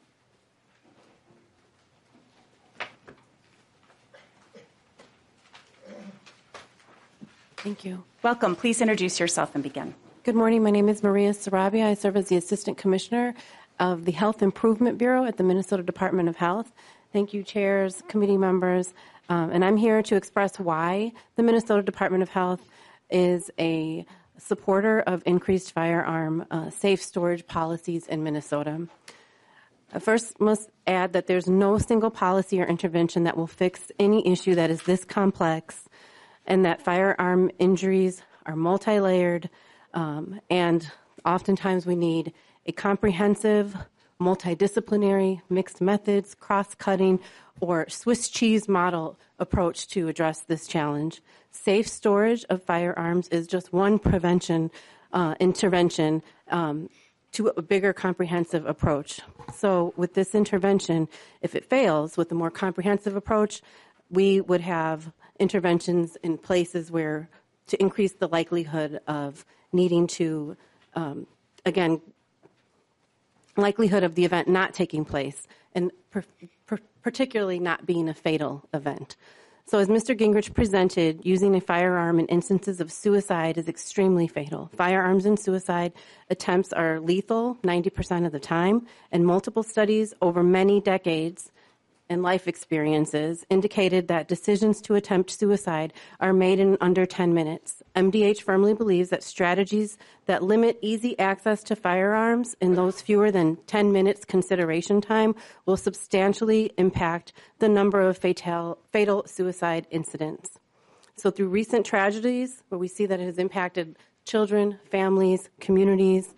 Thank you. Welcome. Please introduce yourself and begin. Good morning. My name is Maria Sarabia. I serve as the Assistant Commissioner of the Health Improvement Bureau at the Minnesota Department of Health. Thank you, chairs, committee members. Um, and I'm here to express why the Minnesota Department of Health is a supporter of increased firearm uh, safe storage policies in Minnesota. I first must add that there's no single policy or intervention that will fix any issue that is this complex, and that firearm injuries are multi-layered. Um, and oftentimes we need a comprehensive, multidisciplinary, mixed methods, cross-cutting, or Swiss cheese model approach to address this challenge. Safe storage of firearms is just one prevention uh, intervention um, to a bigger comprehensive approach. So with this intervention, if it fails with a more comprehensive approach, we would have interventions in places where to increase the likelihood of needing to, um, again, likelihood of the event not taking place, and per, per, particularly not being a fatal event. So as Mister Gingrich presented, using a firearm in instances of suicide is extremely fatal. Firearms in suicide attempts are lethal ninety percent of the time, and multiple studies over many decades and life experiences indicated that decisions to attempt suicide are made in under ten minutes. M D H firmly believes that strategies that limit easy access to firearms in those fewer than ten minutes consideration time will substantially impact the number of fatal, fatal suicide incidents. So through recent tragedies, where we see that it has impacted children, families, communities,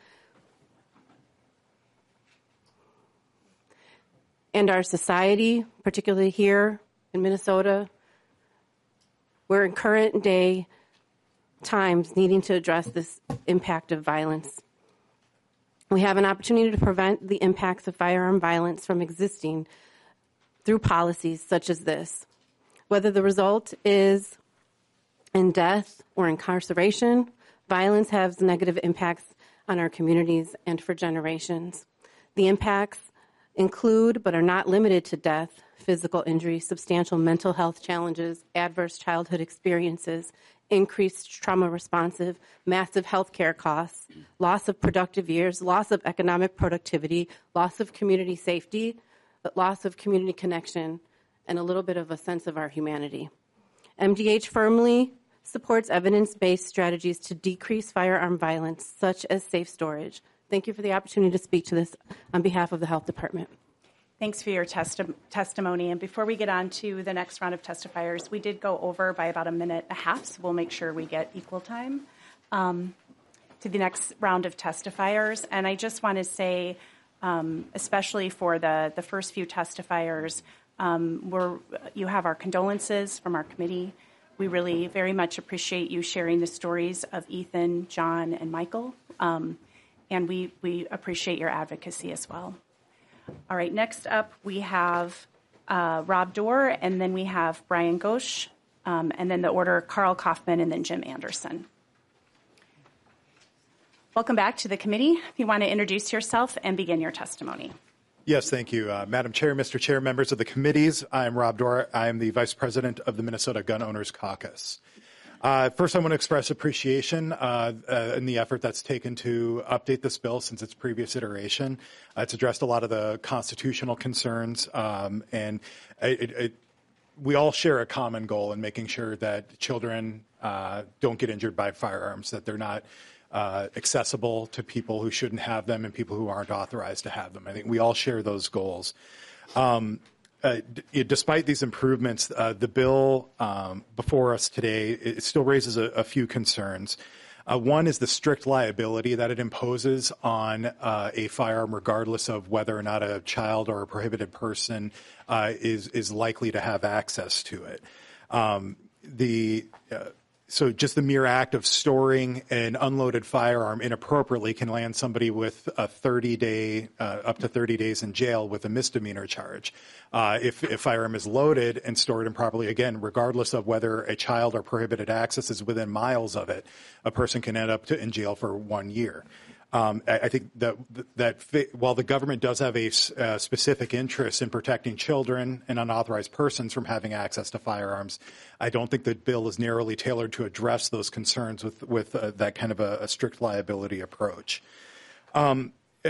and our society, particularly here in Minnesota, we're in current day times needing to address this impact of violence. We have an opportunity to prevent the impacts of firearm violence from existing through policies such as this. Whether the result is in death or incarceration, violence has negative impacts on our communities and for generations. The impacts include, but are not limited to, death, physical injury, substantial mental health challenges, adverse childhood experiences, increased trauma responsive, massive health care costs, loss of productive years, loss of economic productivity, loss of community safety, loss of community connection, and a little bit of a sense of our humanity. M D H firmly supports evidence-based strategies to decrease firearm violence, such as safe storage. Thank you for the opportunity to speak to this on behalf of the Health Department. Thanks for your testi- testimony. And before we get on to the next round of testifiers, we did go over by about a minute and a half, so we'll make sure we get equal time um, to the next round of testifiers. And I just want to say, um, especially for the, the first few testifiers, um, we're, you have our condolences from our committee. We really very much appreciate you sharing the stories of Ethan, John, and Michael. Um, and we, we appreciate your advocacy as well. All right, next up we have uh, Rob Dorr, and then we have Brian Ghosh, um, and then the order Carl Kaufman, and then Jim Anderson. Welcome back to the committee. If you want to introduce yourself and begin your testimony. Yes, thank you. Uh, Madam Chair, Mister Chair, members of the committees, I'm Rob Dorr. I am the Vice President of the Minnesota Gun Owners Caucus. Uh, first, I want to express appreciation uh, uh, in the effort that's taken to update this bill since its previous iteration. Uh, it's addressed a lot of the constitutional concerns, um, and it, it, we all share a common goal in making sure that children uh, don't get injured by firearms, that they're not uh, accessible to people who shouldn't have them and people who aren't authorized to have them. I think we all share those goals. Um, Uh, d- despite these improvements, uh, the bill um, before us today, it still raises a, a few concerns. Uh, one is the strict liability that it imposes on uh, a firearm, regardless of whether or not a child or a prohibited person uh, is is likely to have access to it. Um, the uh, So just the mere act of storing an unloaded firearm inappropriately can land somebody with a thirty day, uh, up to thirty days in jail with a misdemeanor charge. Uh, if a firearm is loaded and stored improperly, again, regardless of whether a child or prohibited access is within miles of it, a person can end up to, in jail for one year. Um, I, I think that that fi- while the government does have a uh, specific interest in protecting children and unauthorized persons from having access to firearms, I don't think the bill is narrowly tailored to address those concerns with with uh, that kind of a, a strict liability approach. Um,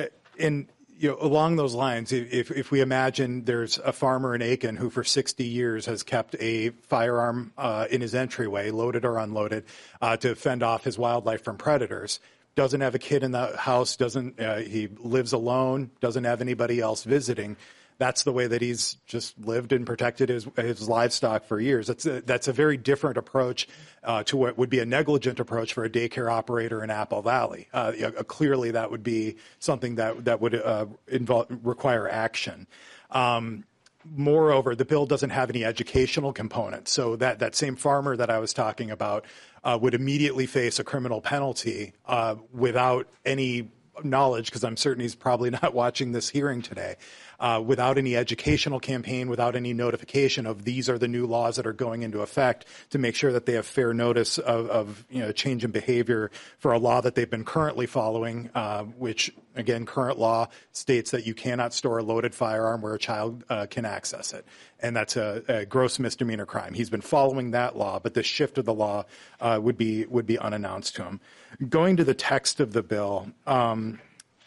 and you know, along those lines, if if we imagine there's a farmer in Aiken who for sixty years has kept a firearm uh, in his entryway, loaded or unloaded, uh, to fend off his wildlife from predators. Doesn't have a kid in the house, doesn't uh, he lives alone, doesn't have anybody else visiting. That's the way that he's just lived and protected his, his livestock for years. That's a, that's a very different approach uh, to what would be a negligent approach for a daycare operator in Apple Valley. Uh, uh, clearly, that would be something that that would uh, involve, require action. Um, Moreover, the bill doesn't have any educational component. So that, that same farmer that I was talking about uh, would immediately face a criminal penalty uh, without any knowledge, because I'm certain he's probably not watching this hearing today, uh, without any educational campaign, without any notification of these are the new laws that are going into effect, to make sure that they have fair notice of, of you know, change in behavior for a law that they've been currently following, uh, which, again, current law states that you cannot store a loaded firearm where a child uh, can access it. And that's a, a gross misdemeanor crime. He's been following that law, but the shift of the law uh, would be would be unannounced to him. Going to the text of the bill, um,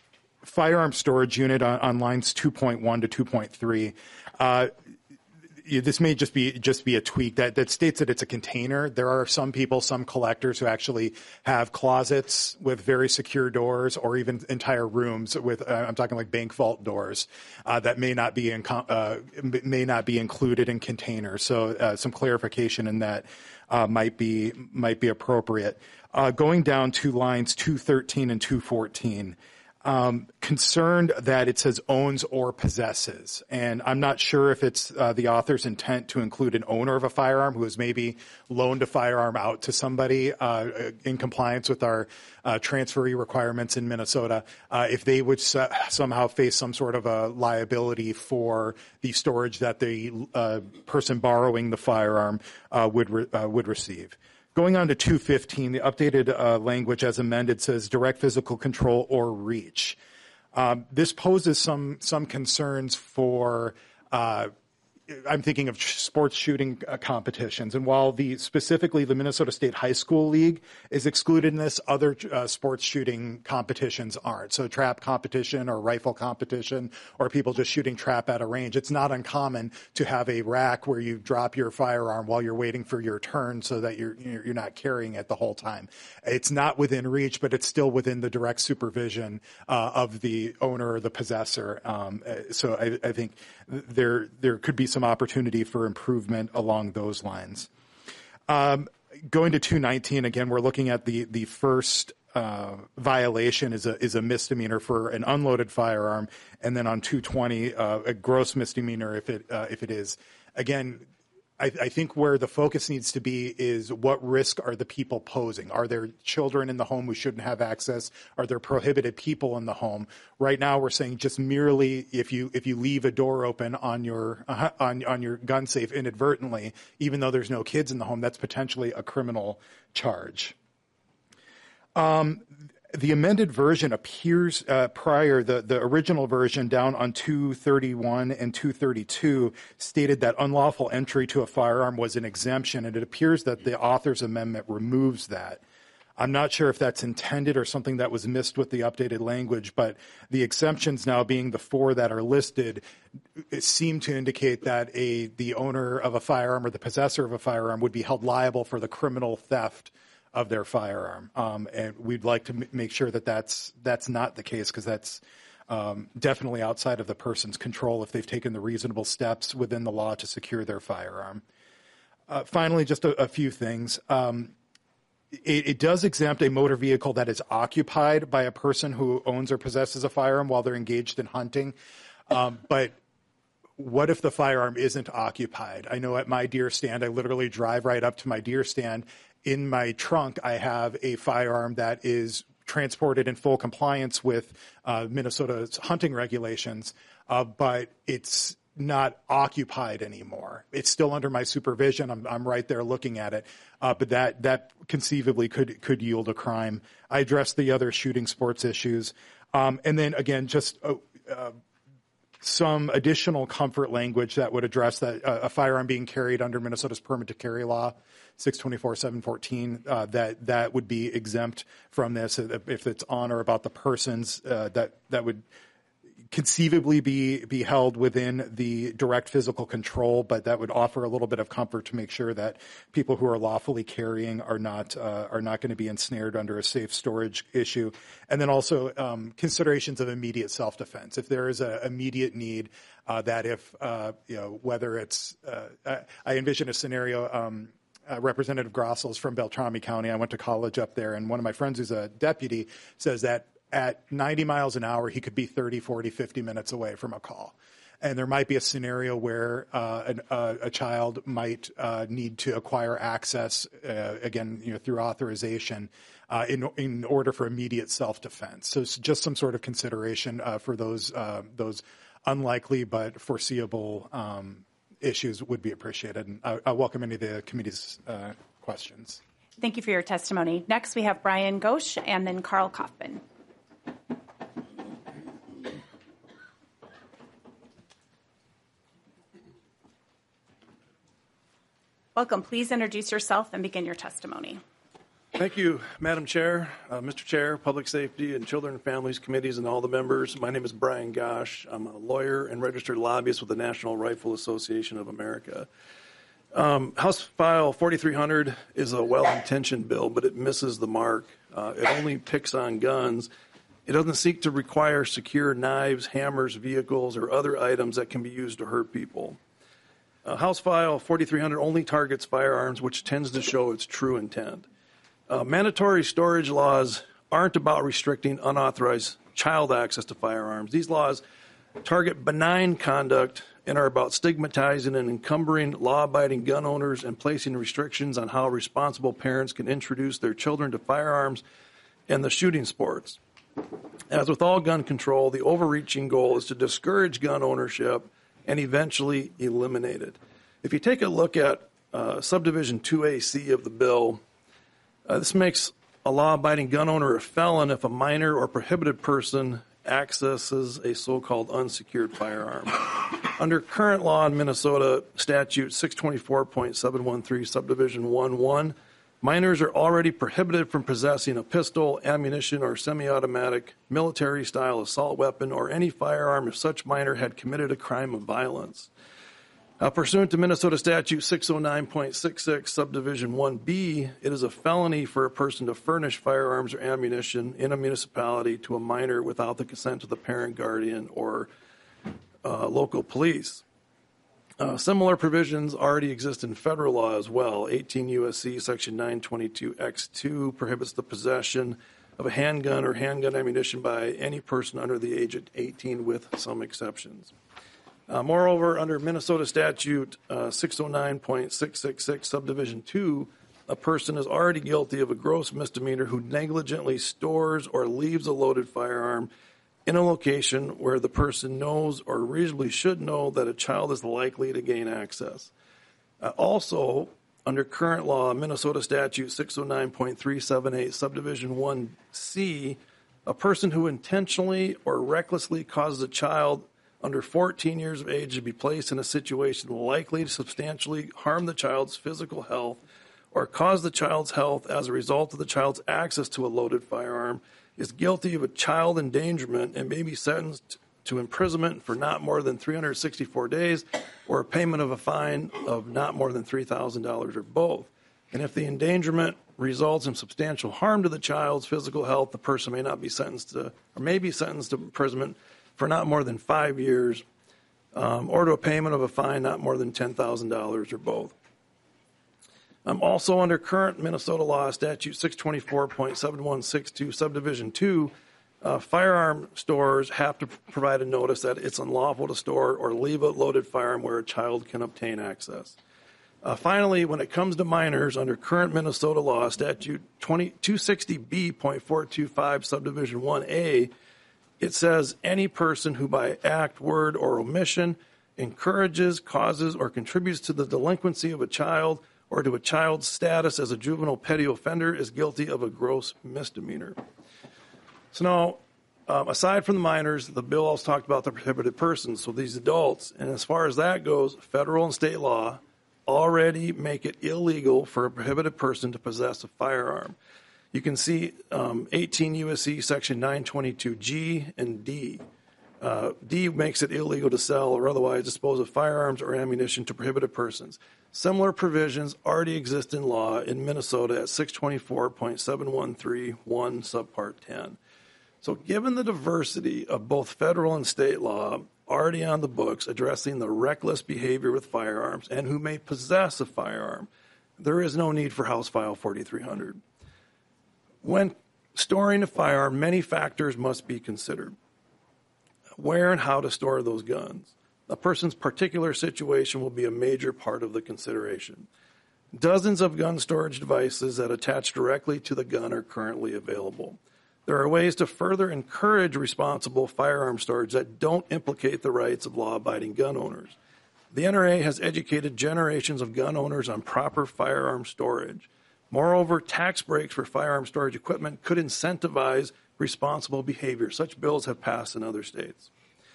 firearm storage unit on, on lines two point one to two point three. Uh, this may just be just be a tweak that, that states that it's a container. There are some people, some collectors who actually have closets with very secure doors, or even entire rooms with uh, I'm talking like bank vault doors uh, that may not be in, uh, may not be included in containers. So uh, some clarification in that uh, might be might be appropriate. Uh, going down to lines two thirteen and two fourteen. Um, concerned that it says owns or possesses. And I'm not sure if it's uh, the author's intent to include an owner of a firearm who has maybe loaned a firearm out to somebody uh, in compliance with our uh, transferee requirements in Minnesota, uh, if they would s- somehow face some sort of a liability for the storage that the uh, person borrowing the firearm uh, would re- uh, would receive. Going on to two fifteen, the updated uh, language as amended says direct physical control or reach. Um, this poses some some concerns for uh, I'm thinking of sports shooting uh, competitions. And while the specifically the Minnesota State High School League is excluded in this, other uh, sports shooting competitions aren't. So trap competition or rifle competition or people just shooting trap at a range. It's not uncommon to have a rack where you drop your firearm while you're waiting for your turn so that you're you're not carrying it the whole time. It's not within reach, but it's still within the direct supervision uh, of the owner or the possessor. Um, so I, I think there there could be some opportunity for improvement along those lines. Um, going to two nineteen again, we're looking at the the first uh, violation is a is a misdemeanor for an unloaded firearm, and then on two twenty uh, a gross misdemeanor if it uh, if it is. Again, I, I think where the focus needs to be is what risk are the people posing? Are there children in the home who shouldn't have access? Are there prohibited people in the home? Right now, we're saying just merely if you if you leave a door open on your uh, on on your gun safe inadvertently, even though there's no kids in the home, that's potentially a criminal charge. Um, The amended version appears uh, prior, the, the original version down on two thirty-one and two thirty-two stated that unlawful entry to a firearm was an exemption, and it appears that the author's amendment removes that. I'm not sure if that's intended or something that was missed with the updated language, but the exemptions now being the four that are listed seem to indicate that a the owner of a firearm or the possessor of a firearm would be held liable for the criminal theft of their firearm. Um, and we'd like to m- make sure that that's, that's not the case, because that's um, definitely outside of the person's control if they've taken the reasonable steps within the law to secure their firearm. Uh, finally, just a, a few things. Um, it, it does exempt a motor vehicle that is occupied by a person who owns or possesses a firearm while they're engaged in hunting. Um, but what if the firearm isn't occupied? I know at my deer stand, I literally drive right up to my deer stand. In my trunk, I have a firearm that is transported in full compliance with uh, Minnesota's hunting regulations, uh, but it's not occupied anymore. It's still under my supervision. I'm, I'm right there looking at it, uh, but that that conceivably could could yield a crime. I addressed the other shooting sports issues, um, and then again, just uh, uh, some additional comfort language that would address that uh, a firearm being carried under Minnesota's permit to carry law, six twenty-four seven fourteen, uh, that that would be exempt from this if it's on or about the persons uh, that that would conceivably be be held within the direct physical control, but that would offer a little bit of comfort to make sure that people who are lawfully carrying are not uh, are not going to be ensnared under a safe storage issue. And then also um, considerations of immediate self-defense. If there is an immediate need, uh, that if uh, you know whether it's uh, I envision a scenario. Um, Uh, Representative Grossels from Beltrami County. I went to college up there, and one of my friends who's a deputy says that at ninety miles an hour, he could be thirty, forty, fifty minutes away from a call. And there might be a scenario where uh, an, uh, a child might uh, need to acquire access, uh, again, you know, through authorization uh, in, in order for immediate self-defense. So it's just some sort of consideration uh, for those, uh, those unlikely but foreseeable um issues would be appreciated. And I, I welcome any of the committee's uh, questions. Thank you for your testimony. Next, we have Brian Ghosh and then Carl Kaufman. Welcome. Please introduce yourself and begin your testimony. Thank you, Madam Chair, uh, Mister Chair, Public Safety and Children and Families Committees, and all the members. My name is Brian Ghosh. I'm a lawyer and registered lobbyist with the National Rifle Association of America. Um, House File forty-three hundred is a well-intentioned bill, but it misses the mark. Uh, it only picks on guns. It doesn't seek to require secure knives, hammers, vehicles, or other items that can be used to hurt people. Uh, House File forty-three hundred only targets firearms, which tends to show its true intent. Uh, mandatory storage laws aren't about restricting unauthorized child access to firearms. These laws target benign conduct and are about stigmatizing and encumbering law-abiding gun owners and placing restrictions on how responsible parents can introduce their children to firearms and the shooting sports. As with all gun control, the overreaching goal is to discourage gun ownership and eventually eliminate it. If you take a look at uh, subdivision two A C of the bill, Uh, this makes a law-abiding gun owner a felon if a minor or prohibited person accesses a so-called unsecured firearm. Under current law in Minnesota, statute six twenty-four point seven one three, subdivision one one, minors are already prohibited from possessing a pistol, ammunition, or semi-automatic military-style assault weapon or any firearm if such minor had committed a crime of violence. Uh, pursuant to Minnesota statute six oh nine point six six, subdivision one B, it is a felony for a person to furnish firearms or ammunition in a municipality to a minor without the consent of the parent, guardian, or uh, local police. Uh, similar provisions already exist in federal law as well. eighteen U S C section nine twenty-two X two prohibits the possession of a handgun or handgun ammunition by any person under the age of eighteen with some exceptions. Uh, moreover, under Minnesota statute uh, six oh nine point six six six, subdivision two, a person is already guilty of a gross misdemeanor who negligently stores or leaves a loaded firearm in a location where the person knows or reasonably should know that a child is likely to gain access. Uh, also, under current law, Minnesota statute six oh nine point three seven eight, subdivision one C, a person who intentionally or recklessly causes a child under fourteen years of age to be placed in a situation likely to substantially harm the child's physical health or cause the child's health as a result of the child's access to a loaded firearm is guilty of a child endangerment and may be sentenced to imprisonment for not more than three hundred sixty-four days or a payment of a fine of not more than three thousand dollars or both. And if the endangerment results in substantial harm to the child's physical health, the person may not be sentenced to, or may be sentenced to imprisonment for not more than five years, um, or to a payment of a fine not more than ten thousand dollars or both. Um, also under current Minnesota law, statute six twenty-four point seven one six two, subdivision two, uh, firearm stores have to provide a notice that it's unlawful to store or leave a loaded firearm where a child can obtain access. Uh, finally, when it comes to minors, under current Minnesota law, statute two sixty B point four two five, subdivision one A, it says any person who by act, word, or omission encourages, causes, or contributes to the delinquency of a child or to a child's status as a juvenile petty offender is guilty of a gross misdemeanor. So now, um, aside from the minors, the bill also talked about the prohibited persons, so these adults. And as far as that goes, federal and state law already make it illegal for a prohibited person to possess a firearm. You can see um, eighteen U S C section nine twenty-two G and D. Uh, D makes it illegal to sell or otherwise dispose of firearms or ammunition to prohibited persons. Similar provisions already exist in law in Minnesota at six twenty-four point seven one three one subpart ten. So given the diversity of both federal and state law already on the books addressing the reckless behavior with firearms and who may possess a firearm, there is no need for House File forty-three hundred. When storing a firearm, many factors must be considered. Where and how to store those guns. A person's particular situation will be a major part of the consideration. Dozens of gun storage devices that attach directly to the gun are currently available. There are ways to further encourage responsible firearm storage that don't implicate the rights of law-abiding gun owners. The N R A has educated generations of gun owners on proper firearm storage. Moreover, tax breaks for firearm storage equipment could incentivize responsible behavior. Such bills have passed in other states.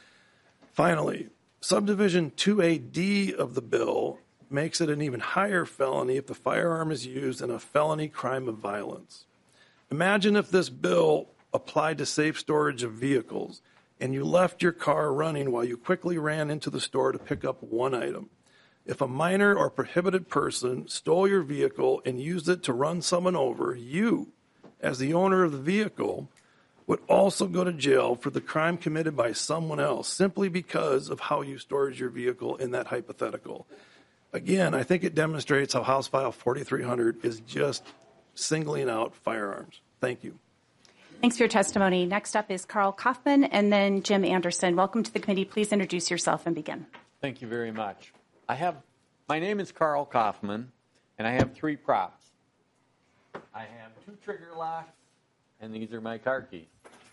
Finally, subdivision two A D of the bill makes it an even higher felony if the firearm is used in a felony crime of violence. Imagine if this bill applied to safe storage of vehicles and you left your car running while you quickly ran into the store to pick up one item. If a minor or prohibited person stole your vehicle and used it to run someone over, you, as the owner of the vehicle, would also go to jail for the crime committed by someone else simply because of how you stored your vehicle in that hypothetical. Again, I think it demonstrates how House File forty-three hundred is just singling out firearms. Thank you. Thanks for your testimony. Next up is Carl Kaufman and then Jim Anderson. Welcome to the committee. Please introduce yourself and begin. Thank you very much. I have, my name is Carl Kaufman, and I have three props. I have two trigger locks, and these are my car keys.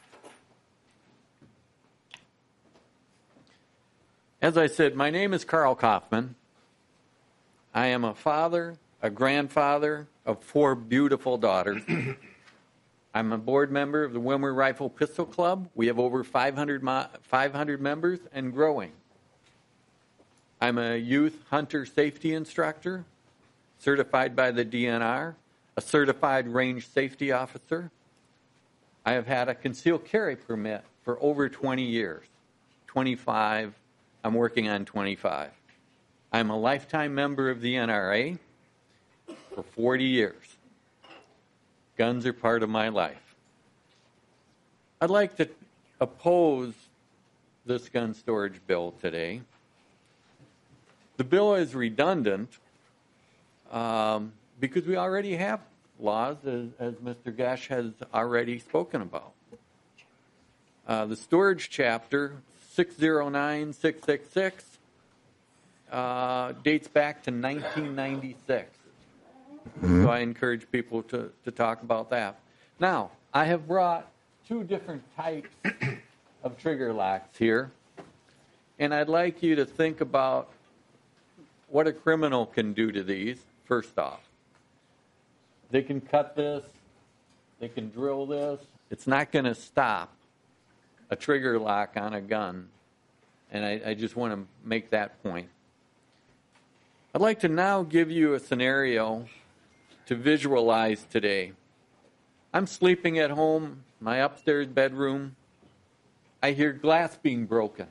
As I said, my name is Carl Kaufman. I am a father, a grandfather of four beautiful daughters. I'm a board member of the Wilmer Rifle Pistol Club. We have over five hundred, mo- five hundred members and growing. I'm a youth hunter safety instructor, certified by the D N R, a certified range safety officer. I have had a concealed carry permit for over twenty years, twenty-five. I'm working on twenty-five. I'm a lifetime member of the N R A for forty years. Guns are part of my life. I'd like to oppose this gun storage bill today. The bill is redundant um, because we already have laws, as, as Mister Gash has already spoken about. Uh, the storage chapter, six oh nine six six six, uh, dates back to nineteen ninety-six. Mm-hmm. So I encourage people to, to talk about that. Now, I have brought two different types of trigger locks here, and I'd like you to think about what a criminal can do to these, first off. They can cut this, they can drill this. It's not going to stop a trigger lock on a gun, and I, I just want to make that point. I'd like to now give you a scenario to visualize today. I'm sleeping at home, my upstairs bedroom. I hear glass being broken.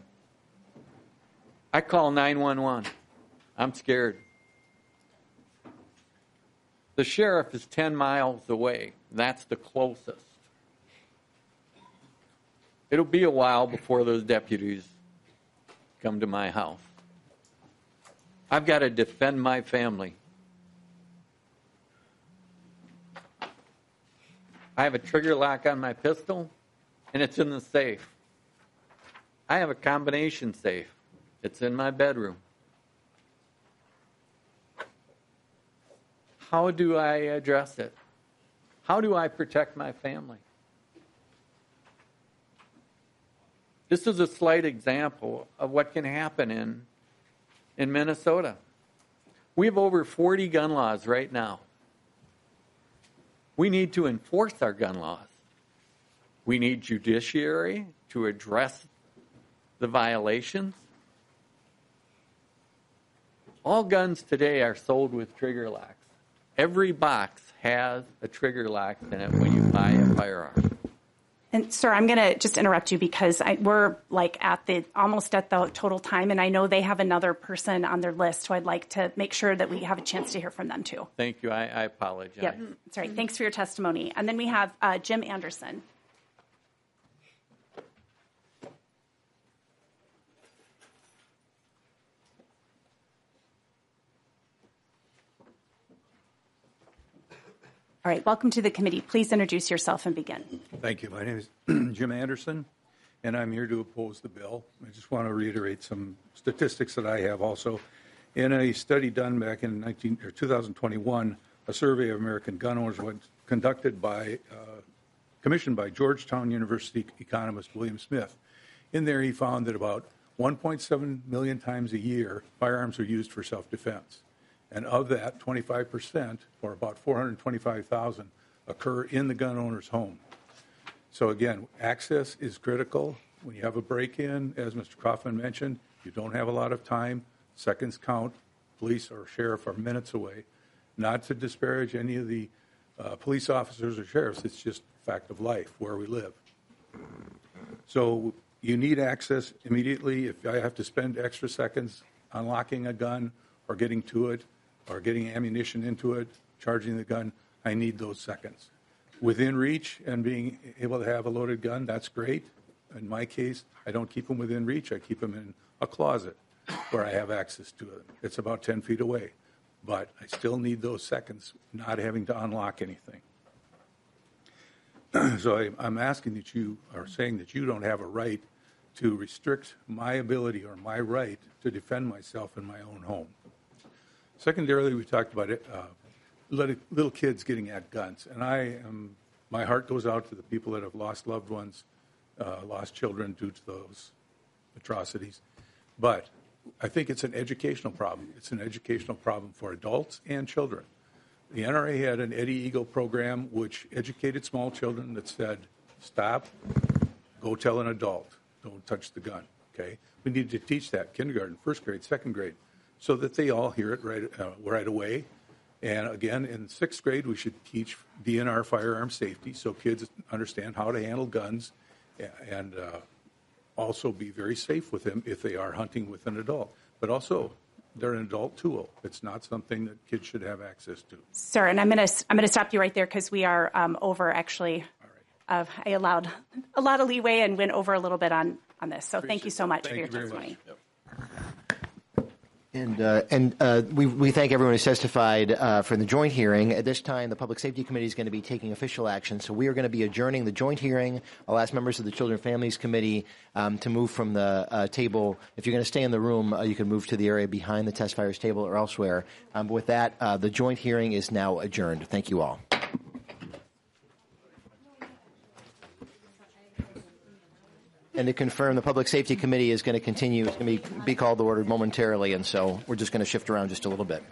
I call nine one one. I'm scared. The sheriff is ten miles away. That's the closest. It'll be a while before those deputies come to my house. I've got to defend my family. I have a trigger lock on my pistol, and it's in the safe. I have a combination safe. It's in my bedroom. How do I address it? How do I protect my family? This is a slight example of what can happen in, in Minnesota. We have over forty gun laws right now. We need to enforce our gun laws. We need judiciary to address the violations. All guns today are sold with trigger locks. Every box has a trigger lock in it when you buy a firearm. And sir, I'm going to just interrupt you because I, we're like at the almost at the total time, and I know they have another person on their list, so I'd like to make sure that we have a chance to hear from them too. Thank you. I, I apologize. Yep, that's right. Thanks for your testimony. And then we have uh, Jim Anderson. All right, welcome to the committee. Please introduce yourself and begin. Thank you. My name is Jim Anderson, and I'm here to oppose the bill. I just want to reiterate some statistics that I have also. In a study done back in nineteen, or two thousand twenty-one, a survey of American gun owners was conducted by, uh, commissioned by Georgetown University economist William Smith. In there, he found that about one point seven million times a year, firearms are used for self-defense. And of that, twenty-five percent, or about four hundred twenty-five thousand, occur in the gun owner's home. So again, access is critical. When you have a break-in, as Mister Kaufman mentioned, you don't have a lot of time. Seconds count. Police or sheriff are minutes away. Not to disparage any of the uh, police officers or sheriffs. It's just fact of life where we live. So you need access immediately. If I have to spend extra seconds unlocking a gun or getting to it, or getting ammunition into it, charging the gun, I need those seconds. Within reach and being able to have a loaded gun, that's great. In my case, I don't keep them within reach. I keep them in a closet where I have access to it. It's about ten feet away. But I still need those seconds, not having to unlock anything. So I, I'm asking that you are saying that you don't have a right to restrict my ability or my right to defend myself in my own home. Secondarily, we talked about it, uh, little kids getting at guns, and I am. My heart goes out to the people that have lost loved ones, uh, lost children due to those atrocities. But I think it's an educational problem. It's an educational problem for adults and children. The N R A had an Eddie Eagle program which educated small children that said, stop, go tell an adult, don't touch the gun, okay? We need to teach that, kindergarten, first grade, second grade, so that they all hear it right, uh, right away. And again, in sixth grade, we should teach D N R firearm safety so kids understand how to handle guns and uh, also be very safe with them if they are hunting with an adult. But also, they're an adult tool. It's not something that kids should have access to. Sir, and I'm going to I'm going to stop you right there because we are um, over actually. Uh, I allowed a lot of leeway and went over a little bit on, on this. So Appreciate thank you so much thank for your you testimony. And, uh, and uh, we, we thank everyone who's testified uh, for the joint hearing. At this time, the Public Safety Committee is going to be taking official action. So we are going to be adjourning the joint hearing. I'll ask members of the Children and Families Committee um, to move from the uh, table. If you're going to stay in the room, uh, you can move to the area behind the testifiers table or elsewhere. Um, but with that, uh, the joint hearing is now adjourned. Thank you all. And to confirm, the Public Safety Committee is going to continue. It's going to be, be called to order momentarily, and so we're just going to shift around just a little bit.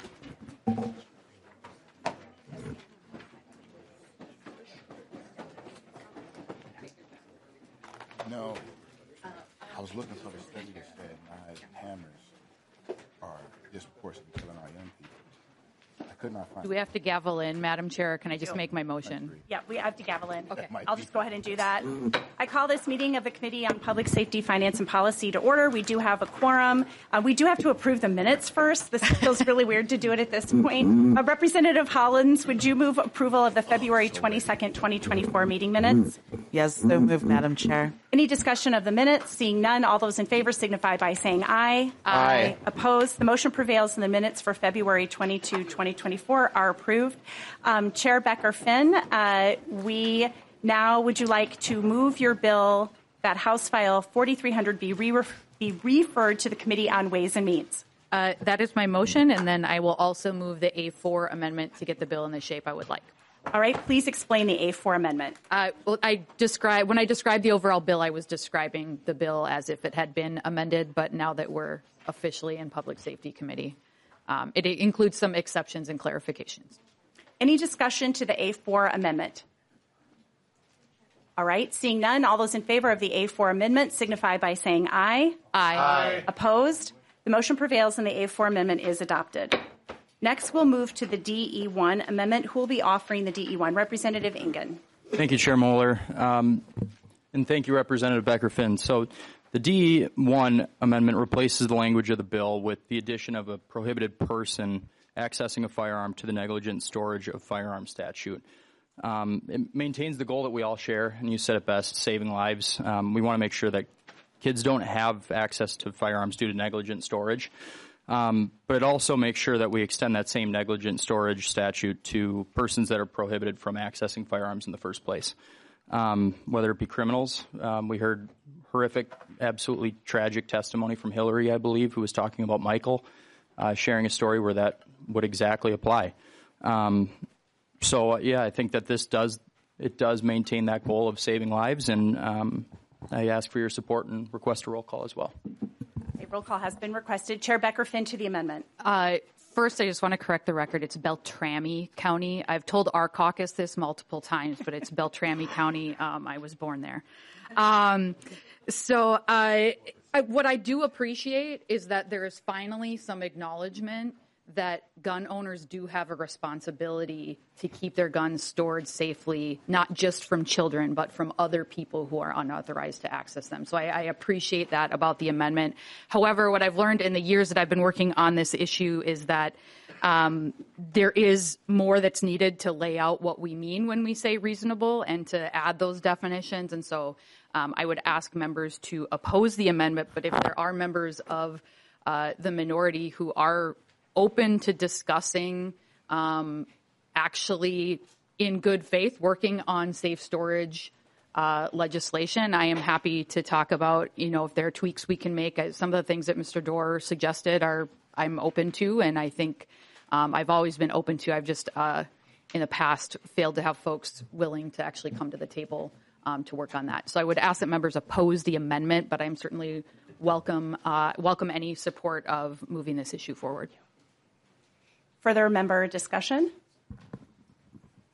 No, I was looking for the study that said knives and hammers are disproportionately killing our young people. I could not find. Do we have to gavel in, Madam Chair? Or can I just make my motion? Yeah, we have to gavel in. Okay. I'll just go ahead and do that. I call this meeting of the Committee on Public Safety, Finance, and Policy to order. We do have a quorum. Uh, we do have to approve the minutes first. This feels really weird to do it at this point. Uh, Representative Hollins, would you move approval of the February twenty-second, twenty twenty-four meeting minutes? Yes, so moved, Madam Chair. Any discussion of the minutes? Seeing none, all those in favor signify by saying aye. Aye. Opposed? The motion prevails, and the minutes for February twenty-second, twenty twenty-four are approved. Um, Chair Becker-Finn, uh, we now would you like to move your bill that House File forty-three hundred be, re- be referred to the Committee on Ways and Means? Uh, that is my motion, and then I will also move the A four amendment to get the bill in the shape I would like. All right, please explain the A four amendment. Uh, well, I describe when I described the overall bill, I was describing the bill as if it had been amended, but now that we're officially in Public Safety Committee, um, it, it includes some exceptions and clarifications. Any discussion to the A four amendment? All right, seeing none, all those in favor of the A four amendment signify by saying aye. Aye. Aye. Opposed? The motion prevails and the A four amendment is adopted. Next, we'll move to the D E one amendment. Who will be offering the D E one? Representative Ingen. Thank you, Chair Moeller. Um, and thank you, Representative Becker-Finn. So the D E one amendment replaces the language of the bill with the addition of a prohibited person accessing a firearm to the negligent storage of firearms statute. Um, it maintains the goal that we all share, and you said it best, saving lives. Um, we want to make sure that kids don't have access to firearms due to negligent storage. Um, but it also makes sure that we extend that same negligent storage statute to persons that are prohibited from accessing firearms in the first place, um, whether it be criminals. Um, we heard horrific, absolutely tragic testimony from Hillary, I believe, who was talking about Michael, uh, sharing a story where that would exactly apply. Um, so, uh, yeah, I think that this does, it does maintain that goal of saving lives, and um, I ask for your support and request a roll call as well. A roll call has been requested. Chair Becker-Finn to the amendment. Uh, first, I just want to correct the record. It's Beltrami County. I've told our caucus this multiple times, but it's Beltrami County. Um, I was born there. Um, so I, I, what I do appreciate is that there is finally some acknowledgement that gun owners do have a responsibility to keep their guns stored safely, not just from children, but from other people who are unauthorized to access them. So I, I appreciate that about the amendment. However, what I've learned in the years that I've been working on this issue is that um, there is more that's needed to lay out what we mean when we say reasonable and to add those definitions. And so um, I would ask members to oppose the amendment, but if there are members of uh, the minority who are open to discussing um, actually in good faith working on safe storage uh, legislation, I am happy to talk about, you know, if there are tweaks we can make. Some of the things that Mister Doerr suggested are I'm open to, and I think um, I've always been open to. I've just uh, in the past failed to have folks willing to actually come to the table um, to work on that. So I would ask that members oppose the amendment, but I'm certainly welcome uh, welcome any support of moving this issue forward. Further member discussion?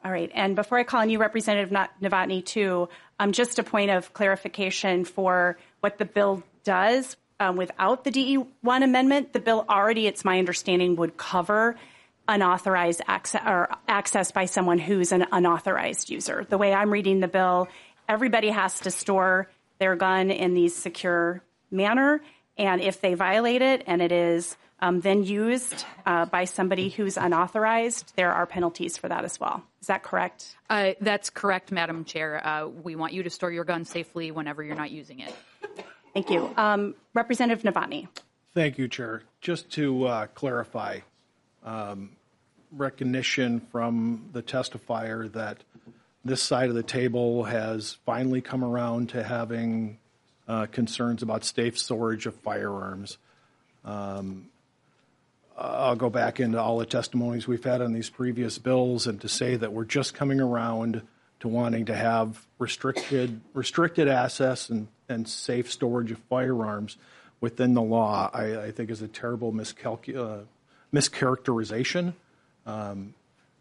All right. And before I call on you, Representative Novotny, too, um, just a point of clarification for what the bill does. Um, without the D E one amendment, the bill already, it's my understanding, would cover unauthorized access or access by someone who's an unauthorized user. The way I'm reading the bill, everybody has to store their gun in these secure manner. And if they violate it and it is um, then used uh, by somebody who's unauthorized, there are penalties for that as well. Is that correct? Uh, that's correct, Madam Chair. Uh, we want you to store your gun safely whenever you're not using it. Thank you. Um, Representative Novotny. Thank you, Chair. Just to uh, clarify, um, recognition from the testifier that this side of the table has finally come around to having uh, concerns about safe storage of firearms. Um, I'll go back into all the testimonies we've had on these previous bills, and to say that we're just coming around to wanting to have restricted restricted access and, and safe storage of firearms within the law, I, I think is a terrible miscalcu- uh, mischaracterization. Um,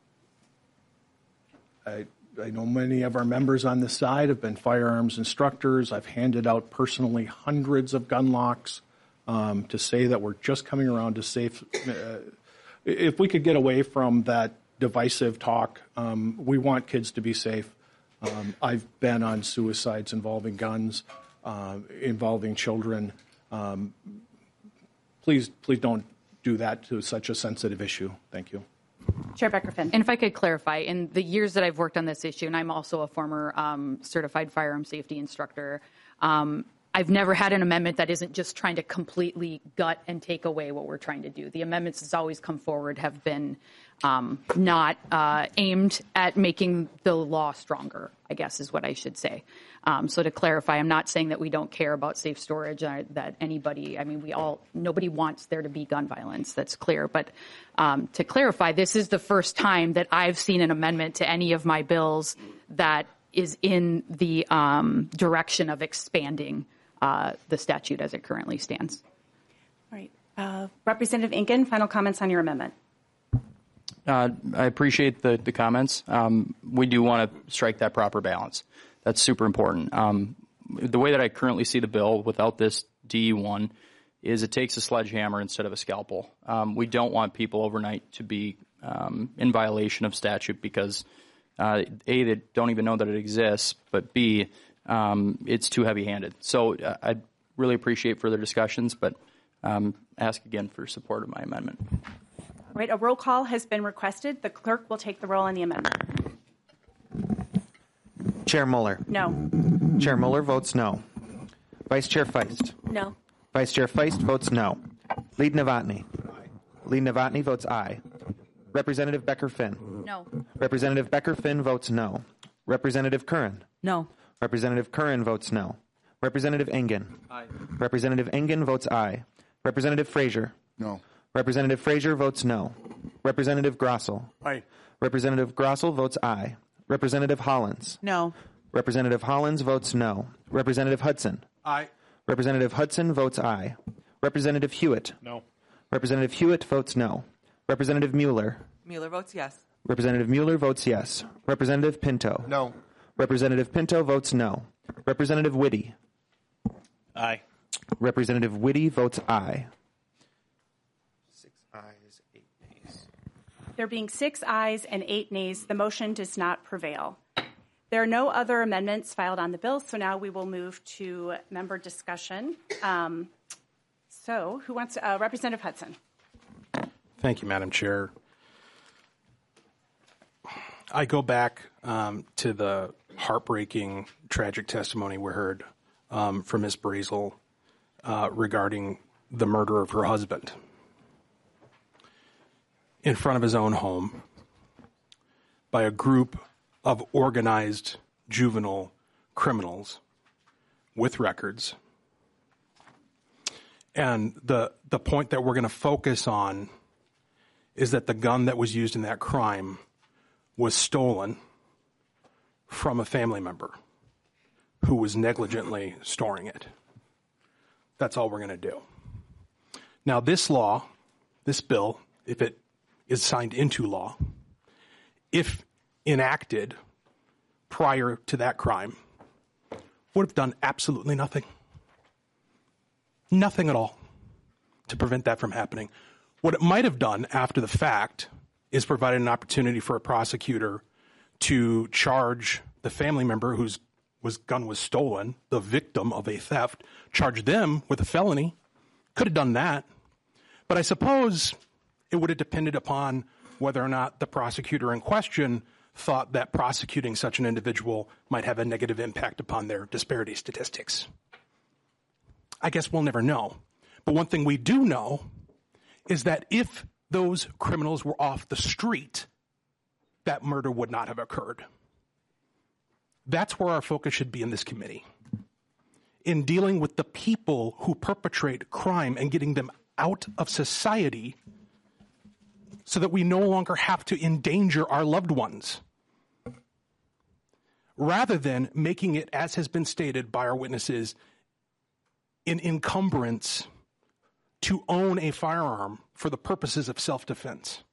I, I know many of our members on this side have been firearms instructors. I've handed out personally hundreds of gun locks. Um, to say that we're just coming around to safe, uh, if we could get away from that divisive talk, um, we want kids to be safe. Um, I've been on suicides involving guns, uh, involving children. Um, please, please don't do that to such a sensitive issue. Thank you. Chair Becker-Finn. And if I could clarify, in the years that I've worked on this issue, and I'm also a former um, certified firearm safety instructor, um, I've never had an amendment that isn't just trying to completely gut and take away what we're trying to do. The amendments that's always come forward have been um, not uh, aimed at making the law stronger, I guess is what I should say. Um, so to clarify, I'm not saying that we don't care about safe storage, or that anybody, I mean, we all, nobody wants there to be gun violence. That's clear. But um, to clarify, this is the first time that I've seen an amendment to any of my bills that is in the um, direction of expanding Uh, the statute as it currently stands. All right. Uh, Representative Inken, final comments on your amendment. Uh, I appreciate the, the comments. Um, we do want to strike that proper balance. That's super important. Um, the way that I currently see the bill without this D E one is it takes a sledgehammer instead of a scalpel. Um, we don't want people overnight to be um, in violation of statute because, uh, A, they don't even know that it exists, but B, Um, it's too heavy-handed. So uh, I'd really appreciate further discussions, but um, ask again for support of my amendment. All right, a roll call has been requested. The clerk will take the roll on the amendment. Chair Mueller. No. Chair Mueller votes no. Vice Chair Feist. No. Vice Chair Feist votes no. Lead Novotny. Lead Novotny votes aye. Representative Becker-Finn. No. Representative Becker-Finn votes no. Representative Curran. No. Representative Curran votes no. Representative Engen. Aye. Representative Engen votes aye. Representative Frazier. No. Representative Frazier votes no. Representative Grossel. Aye. Representative Grossel votes aye. Representative Hollins. No. Representative Hollins votes no. Representative Hudson. Aye. Representative Hudson votes aye. Representative Hewitt. No. Representative Hewitt votes no. Representative Mueller. Mueller votes yes. Representative Mueller votes yes. Representative Pinto. No. Representative Pinto votes no. Representative Whitty. Aye. Representative Whitty votes aye. Six ayes, eight nays. There being six ayes and eight nays, the motion does not prevail. There are no other amendments filed on the bill, so now we will move to member discussion. Um, so who wants to, uh, Representative Hudson. Thank you, Madam Chair. I go back um, to the heartbreaking, tragic testimony we heard um, from Miz Brazel uh, regarding the murder of her husband in front of his own home by a group of organized juvenile criminals with records. And the the point that we're going to focus on is that the gun that was used in that crime was stolen from a family member who was negligently storing it. That's all we're going to do. Now, this law, this bill, if it is signed into law, if enacted prior to that crime would have done absolutely nothing. Nothing at all to prevent that from happening. What it might have done after the fact is provided an opportunity for a prosecutor to charge the family member whose was gun was stolen, the victim of a theft, charge them with a felony. Could have done that. But I suppose it would have depended upon whether or not the prosecutor in question thought that prosecuting such an individual might have a negative impact upon their disparity statistics. I guess we'll never know. But one thing we do know is that if those criminals were off the street, that murder would not have occurred. That's where our focus should be in this committee, in dealing with the people who perpetrate crime and getting them out of society so that we no longer have to endanger our loved ones, rather than making it, as has been stated by our witnesses, an encumbrance to own a firearm for the purposes of self-defense.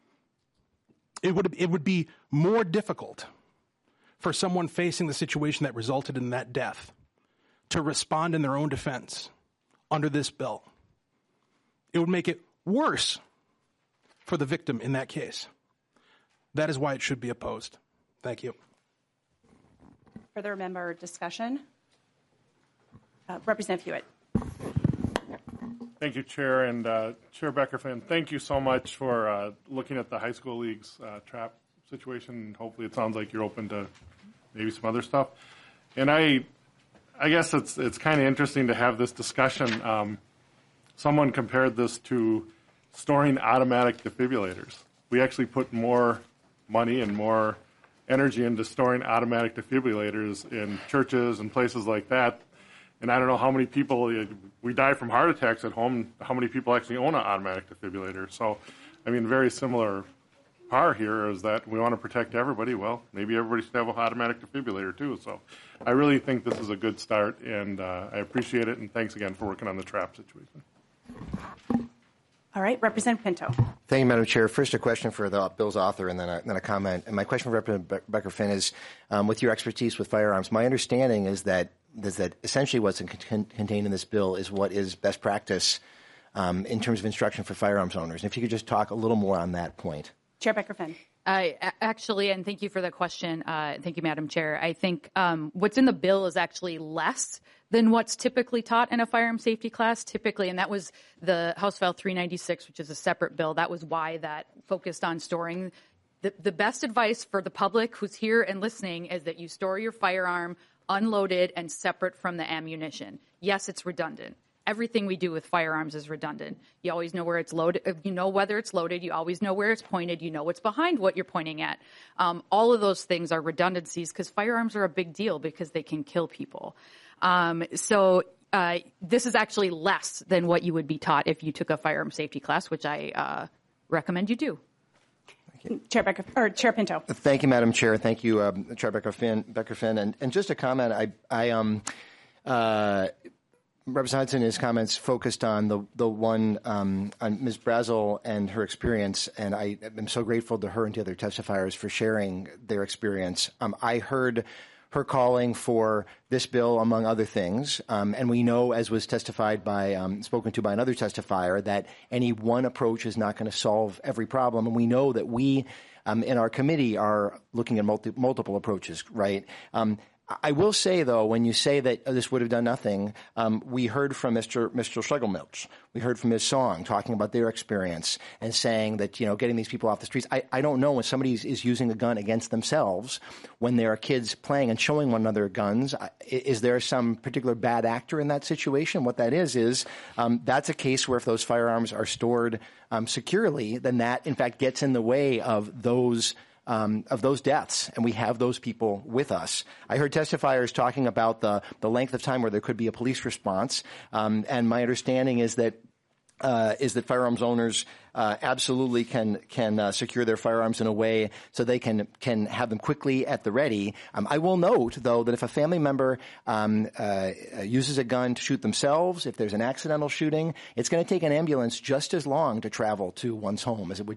It would, it would be more difficult for someone facing the situation that resulted in that death to respond in their own defense under this bill. It would make it worse for the victim in that case. That is why it should be opposed. Thank you. Further member discussion? Uh, Representative Hewitt. Thank you, Chair. And uh, Chair Beckerfin, thank you so much for uh, looking at the high school league's uh, trap situation. Hopefully it sounds like you're open to maybe some other stuff. And I I guess it's it's kind of interesting to have this discussion. Um, someone compared this to storing automatic defibrillators. We actually put more money and more energy into storing automatic defibrillators in churches and places like that. And I don't know how many people, we die from heart attacks at home, how many people actually own an automatic defibrillator. So, I mean, very similar par here is that we want to protect everybody. Well, maybe everybody should have an automatic defibrillator too. So I really think this is a good start, and uh, I appreciate it, and thanks again for working on the trap situation. All right, Representative Pinto. Thank you, Madam Chair. First, a question for the bill's author, and then a, then a comment. And my question for Representative Beckerfin is, um, with your expertise with firearms, my understanding is that is that essentially what's in, con- contained in this bill is what is best practice um, in terms of instruction for firearms owners. And if you could just talk a little more on that point. Chair Beckerfin. Uh, actually, and thank you for the question. Uh, thank you, Madam Chair. I think um, what's in the bill is actually less than what's typically taught in a firearm safety class, typically, and that was the House File three ninety-six, which is a separate bill. That was why that focused on storing. The, the best advice for the public who's here and listening is that you store your firearm unloaded and separate from the ammunition. Yes, it's redundant. Everything we do with firearms is redundant. You always know where it's loaded. You know whether it's loaded. You always know where it's pointed. You know what's behind what you're pointing at. Um, all of those things are redundancies because firearms are a big deal because they can kill people. Um, so uh, this is actually less than what you would be taught if you took a firearm safety class, which I uh, recommend you do. Chair Becker, or Chair Pinto. Thank you, Madam Chair. Thank you, um, Chair Beckerfin. Beckerfin. And, and just a comment. I, I um, uh, Representative Hudson, his comments focused on the the one um, on Miz Brazel and her experience, and I am so grateful to her and to other testifiers for sharing their experience. Um, I heard her calling for this bill, among other things, um, and we know, as was testified by, um, spoken to by another testifier, that any one approach is not going to solve every problem, and we know that we, um, in our committee, are looking at multi- multiple approaches. Right. Um, I will say, though, when you say that this would have done nothing, um, we heard from Mister Mister Schlegelmilch. We heard from Miz Song talking about their experience and saying that, you know, getting these people off the streets. I, I don't know when somebody is using a gun against themselves when there are kids playing and showing one another guns. Is there some particular bad actor in that situation? What that is, is um, that's a case where if those firearms are stored um, securely, then that, in fact, gets in the way of those Um, of those deaths, and we have those people with us. I heard testifiers talking about the, the length of time where there could be a police response, um, and my understanding is that uh, is that firearms owners uh, absolutely can can uh, secure their firearms in a way so they can can have them quickly at the ready. Um, I will note, though, that if a family member um, uh, uses a gun to shoot themselves, if there's an accidental shooting, it's going to take an ambulance just as long to travel to one's home as it would take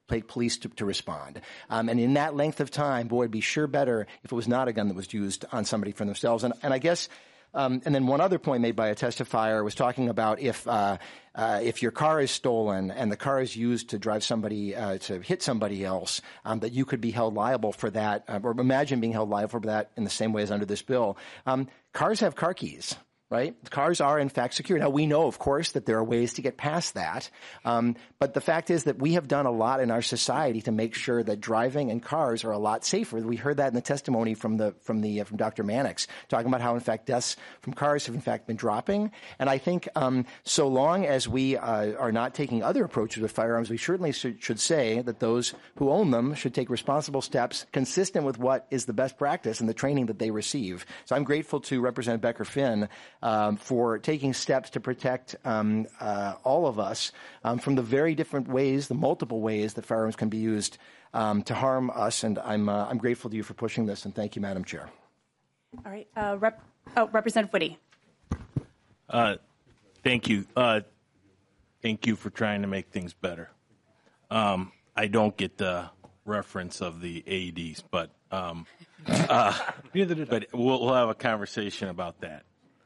police to, to respond. Um, and in that length of time, boy, it'd be sure better if it was not a gun that was used on somebody for themselves. And, and I guess, um, and then one other point made by a testifier was talking about if uh, uh, if your car is stolen and the car is used to drive somebody uh, to hit somebody else, um, that you could be held liable for that, uh, or imagine being held liable for that in the same way as under this bill. Um, cars have car keys. Right? Cars are, in fact, secure. Now, we know, of course, that there are ways to get past that. Um, but the fact is that we have done a lot in our society to make sure that driving and cars are a lot safer. We heard that in the testimony from the from the uh, from Doctor Mannix, talking about how, in fact, deaths from cars have, in fact, been dropping. And I think um, so long as we uh, are not taking other approaches with firearms, we certainly should, should say that those who own them should take responsible steps consistent with what is the best practice and the training that they receive. So I'm grateful to Representative Becker-Finn Um, for taking steps to protect um, uh, all of us um, from the very different ways, the multiple ways that firearms can be used um, to harm us. And I'm uh, I'm grateful to you for pushing this. And thank you, Madam Chair. All right, uh, Rep- oh, Representative Woody. Uh, thank you. Uh, thank you for trying to make things better. Um, I don't get the reference of the A E Ds, but um, uh, but we'll, we'll have a conversation about that.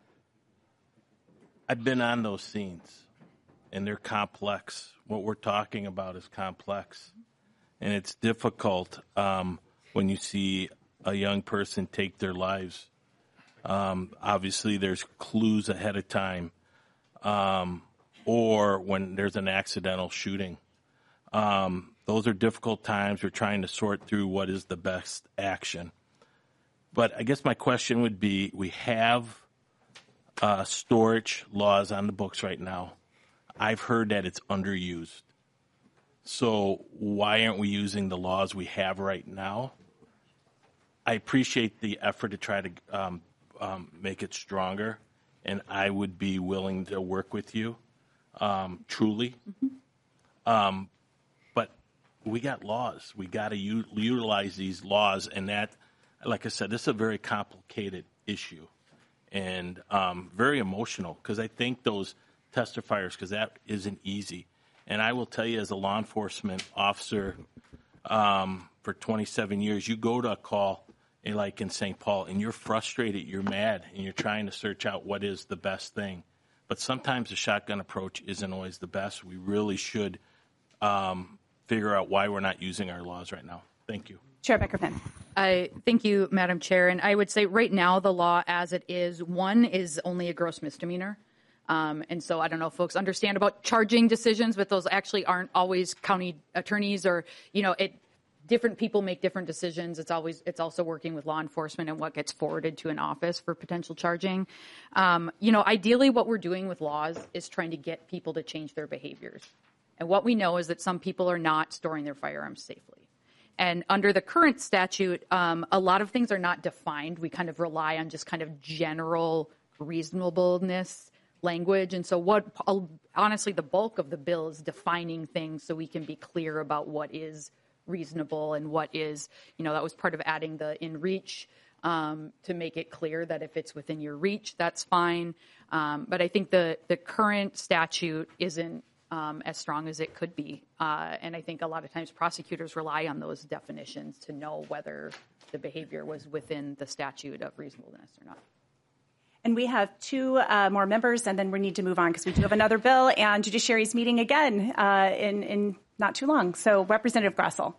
I've been on those scenes, and they're complex. What we're talking about is complex, and it's difficult um, when you see a young person take their lives. Um, obviously, there's clues ahead of time, um, or when there's an accidental shooting. Um, those are difficult times. We're trying to sort through what is the best action. But I guess my question would be, we have Uh, storage laws on the books right now. I've heard that it's underused. So why aren't we using the laws we have right now? I appreciate the effort to try to um, um, make it stronger, and I would be willing to work with you, um, truly. Mm-hmm. Um, but we got laws. We got to u- utilize these laws, and that, like I said, this is a very complicated issue. And um, very emotional, because I think those testifiers, because that isn't easy. And I will tell you, as a law enforcement officer um, for twenty-seven years, you go to a call like in Saint Paul, and you're frustrated, you're mad, and you're trying to search out what is the best thing. But sometimes the shotgun approach isn't always the best. We really should um, figure out why we're not using our laws right now. Thank you. Chair Becker-Finn. I thank you, Madam Chair. And I would say right now the law as it is, one is only a gross misdemeanor. Um, and so I don't know if folks understand about charging decisions, but those actually aren't always county attorneys or, you know, it different people make different decisions. It's always it's also working with law enforcement and what gets forwarded to an office for potential charging. Um, you know, ideally what we're doing with laws is trying to get people to change their behaviors. And what we know is that some people are not storing their firearms safely. And under the current statute, um, a lot of things are not defined. We kind of rely on just kind of general reasonableness language. And so what, honestly, the bulk of the bill is defining things so we can be clear about what is reasonable and what is, you know, that was part of adding the in reach um, to make it clear that if it's within your reach, that's fine. Um, but I think the, the current statute isn't Um, as strong as it could be. Uh, and I think a lot of times prosecutors rely on those definitions to know whether the behavior was within the statute of reasonableness or not. And we have two uh, more members, and then we need to move on because we do have another bill, and Judiciary is meeting again uh, in, in not too long. So Representative Grassel.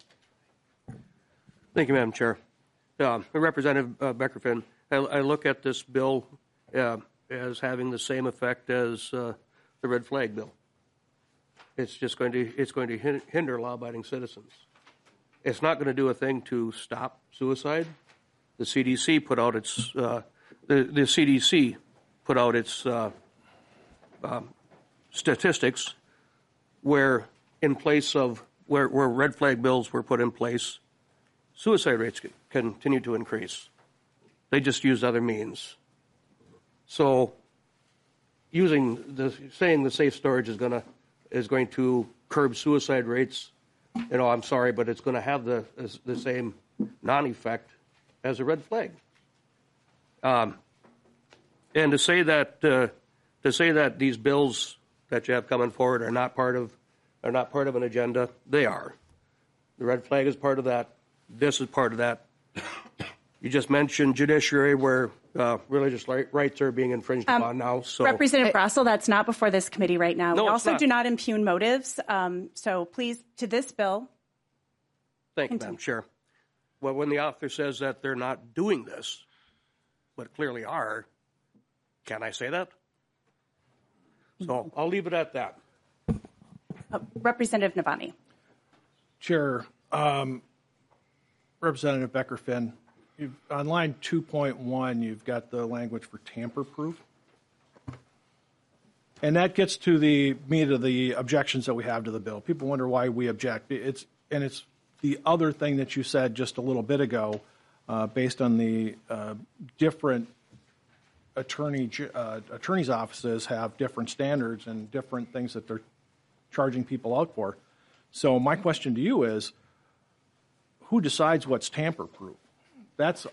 Thank you, Madam Chair. Uh, Representative uh, Becker-Finn, I, I look at this bill uh, as having the same effect as uh, the red flag bill. It's just going to it's going to hinder law-abiding citizens. It's not going to do a thing to stop suicide. The C D C put out its uh, the the C D C put out its uh, um, statistics where in place of where where red flag bills were put in place, suicide rates continue to increase. They just used other means. So, using the saying the safe storage is going to is going to curb suicide rates, you know, I'm sorry, but it's going to have the the same non-effect as a red flag. Um, and to say that uh, to say that these bills that you have coming forward are not part of are not part of an agenda, they are. The red flag is part of that. This is part of that. You just mentioned judiciary where uh, religious rights are being infringed Um, upon now. So, Representative Brassel, that's not before this committee right now. No, we it's also not. do not impugn motives. Um, so please, to this bill. Thank you, Continue. Madam Chair. Well, when the author says that they're not doing this, but clearly are, can I say that? So I'll leave it at that. Uh, Representative Novotny. Chair, um, Representative Becker-Finn, you've, on line two point one, you've got the language for tamper-proof. And that gets to the meat of the objections that we have to the bill. People wonder why we object. It's, and it's the other thing that you said just a little bit ago, uh, based on the uh, different attorney uh, attorneys' offices have different standards and different things that they're charging people out for. So my question to you is, who decides what's tamper-proof? That's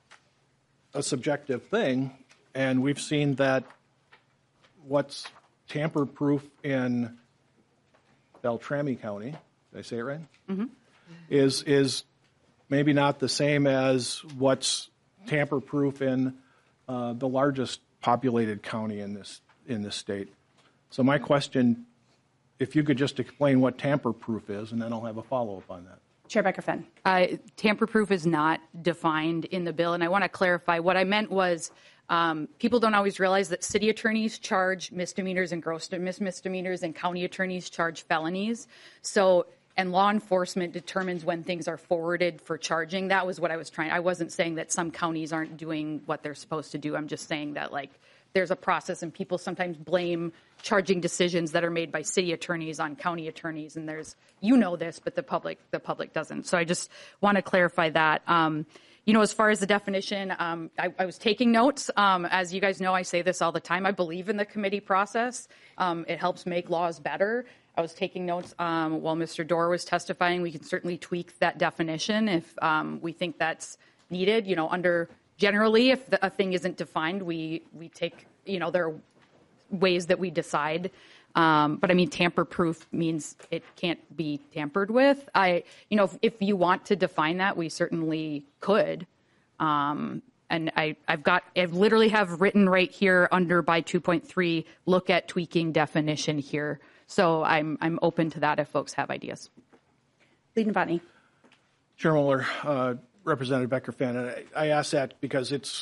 a subjective thing, and we've seen that what's tamper-proof in Beltrami County, did I say it right? Mm-hmm. Is is maybe not the same as what's tamper-proof in uh, the largest populated county in this in this state. So my question, if you could just explain what tamper-proof is, and then I'll have a follow-up on that. Chair Becker-Finn. Uh, tamper-proof is not defined in the bill, and I want to clarify. What I meant was um, people don't always realize that city attorneys charge misdemeanors and gross mis- misdemeanors, and county attorneys charge felonies. So, and law enforcement determines when things are forwarded for charging. That was what I was trying. I wasn't saying that some counties aren't doing what they're supposed to do. I'm just saying that, like, there's a process, and people sometimes blame charging decisions that are made by city attorneys on county attorneys, and there's, you know this, but the public the public doesn't. So I just want to clarify that. Um, you know, as far as the definition, um, I, I was taking notes. Um, as you guys know, I say this all the time. I believe in the committee process. Um, it helps make laws better. I was taking notes um, while Mister Doar was testifying. We can certainly tweak that definition if um, we think that's needed. You know, under generally, if the, a thing isn't defined, we we take, you know, there are ways that we decide. Um, but I mean, tamper-proof means it can't be tampered with. I, you know, if, if you want to define that, we certainly could. Um, and I, I've got, I literally have written right here under by two point three, look at tweaking definition here. So I'm I'm open to that if folks have ideas. Leader Novotny. Chair Mueller, uh, Representative Becker-Finn, and I, I ask that because it's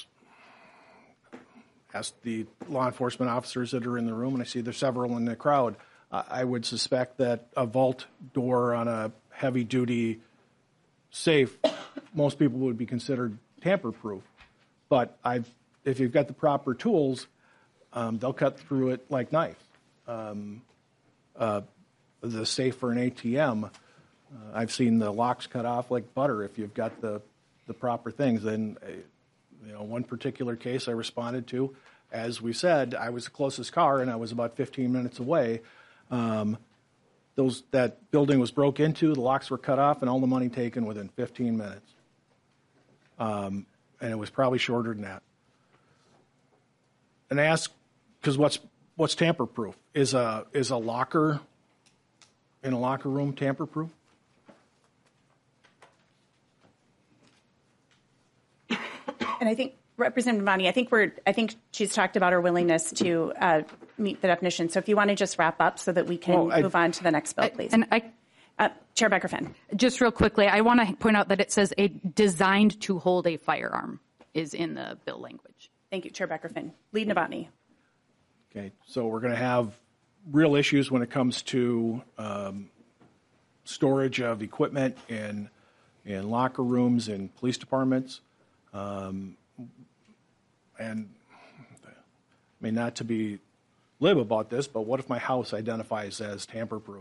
asked the law enforcement officers that are in the room, and I see there's several in the crowd. Uh, I would suspect that a vault door on a heavy-duty safe, most people would be considered tamper-proof. But I've, if you've got the proper tools, um, they'll cut through it like knives. Um, uh, the safe for an A T M, uh, I've seen the locks cut off like butter if you've got the, the proper things. And uh, you know, one particular case I responded to, as we said, I was the closest car and I was about fifteen minutes away. Um, those that building was broke into, the locks were cut off, and all the money taken within fifteen minutes. Um, and it was probably shorter than that. And I ask, because what's what's tamper-proof? Is a is a locker in a locker room tamper-proof? And I think Representative Novotny, I think we're, I think she's talked about her willingness to uh, meet the definition. So if you want to just wrap up so that we can Well, I- move on to the next bill, please. And I, uh, Chair Becker-Finn. Just real quickly, I want to point out that it says a designed to hold a firearm is in the bill language. Thank you, Chair Becker-Finn. Lead Novotny. Okay, so we're going to have real issues when it comes to um, storage of equipment in in locker rooms in police departments. Um, and I mean, not to be glib about this, but what if my house identifies as tamper-proof?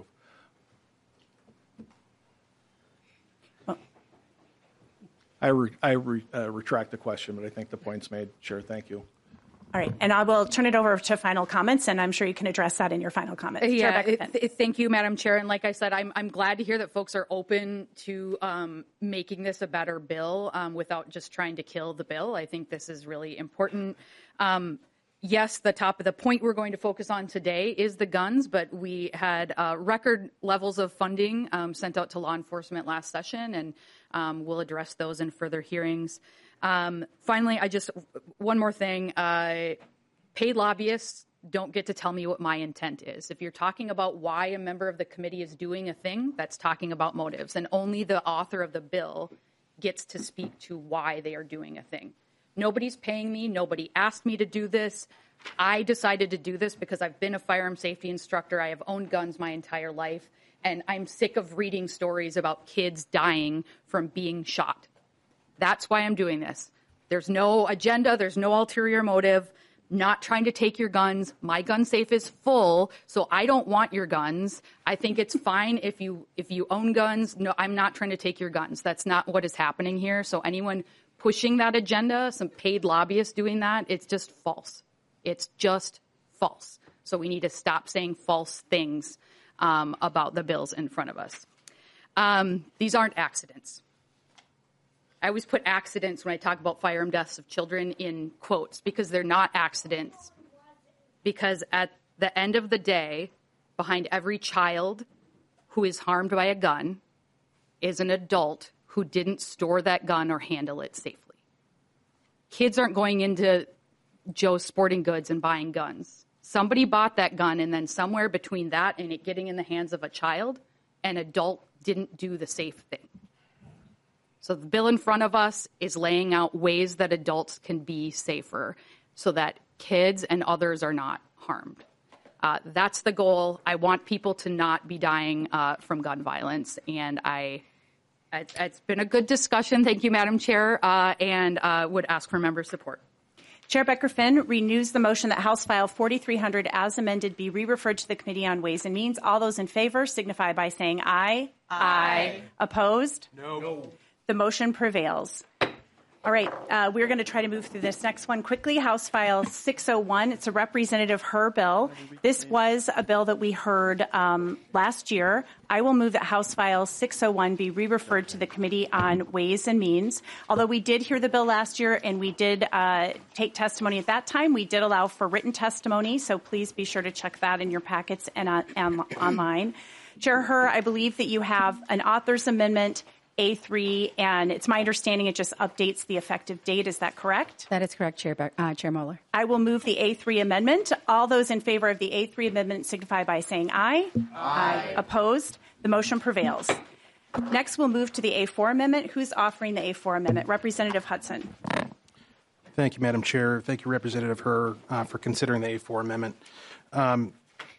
I, re, I re, uh, retract the question, but I think the point's made. Sure, thank you. All right, and I will turn it over to final comments, and I'm sure you can address that in your final comments. Chair Yeah, Becker-Finn. th- thank you, Madam Chair. And like I said, I'm I'm glad to hear that folks are open to um, making this a better bill um, without just trying to kill the bill. I think this is really important. Um, yes, the top of the point we're going to focus on today is the guns, but we had uh, record levels of funding um, sent out to law enforcement last session, and um, we'll address those in further hearings. Um, finally, I just, one more thing. Uh, paid lobbyists don't get to tell me what my intent is. If you're talking about why a member of the committee is doing a thing, that's talking about motives, and only the author of the bill gets to speak to why they are doing a thing. Nobody's paying me. Nobody asked me to do this. I decided to do this because I've been a firearm safety instructor. I have owned guns my entire life, and I'm sick of reading stories about kids dying from being shot. That's why I'm doing this. There's no agenda. There's no ulterior motive. Not trying to take your guns. My gun safe is full, so I don't want your guns. I think it's fine if you if you own guns. No, I'm not trying to take your guns. That's not what is happening here. So anyone pushing that agenda, some paid lobbyists doing that, it's just false. It's just false. So we need to stop saying false things um, about the bills in front of us. Um, these aren't accidents. I always put accidents when I talk about firearm deaths of children in quotes because they're not accidents. Because at the end of the day, behind every child who is harmed by a gun is an adult who didn't store that gun or handle it safely. Kids aren't going into Joe's Sporting Goods and buying guns. Somebody bought that gun, and then somewhere between that and it getting in the hands of a child, an adult didn't do the safe thing. So the bill in front of us is laying out ways that adults can be safer so that kids and others are not harmed. Uh, that's the goal. I want people to not be dying uh, from gun violence, and I, it's, it's been a good discussion. Thank you, Madam Chair, uh, and uh, would ask for member support. Chair Becker Finn renews the motion that House File forty-three hundred as amended be re-referred to the Committee on Ways and Means. All those in favor signify by saying aye. Aye. Aye. Opposed? No. No. The motion prevails. All right, uh, we're going to try to move through this next one quickly. House File six oh one. It's a Representative Herr bill. This was a bill that we heard um, last year. I will move that House File six oh one be re-referred to the Committee on Ways and Means. Although we did hear the bill last year and we did uh, take testimony at that time, we did allow for written testimony, so please be sure to check that in your packets and, uh, and online. Chair Herr, I believe that you have an author's amendment, A three, and it's my understanding it just updates the effective date. Is that correct? That is correct, Chair, uh, Chair Moeller. I will move the A three amendment. All those in favor of the A three amendment signify by saying aye. Aye. Aye. Opposed? The motion prevails. Next, we'll move to the A four amendment. Who's offering the A four amendment? Representative Hudson. Thank you, Madam Chair. Thank you, Representative Herr, uh, for considering the A four amendment. Um,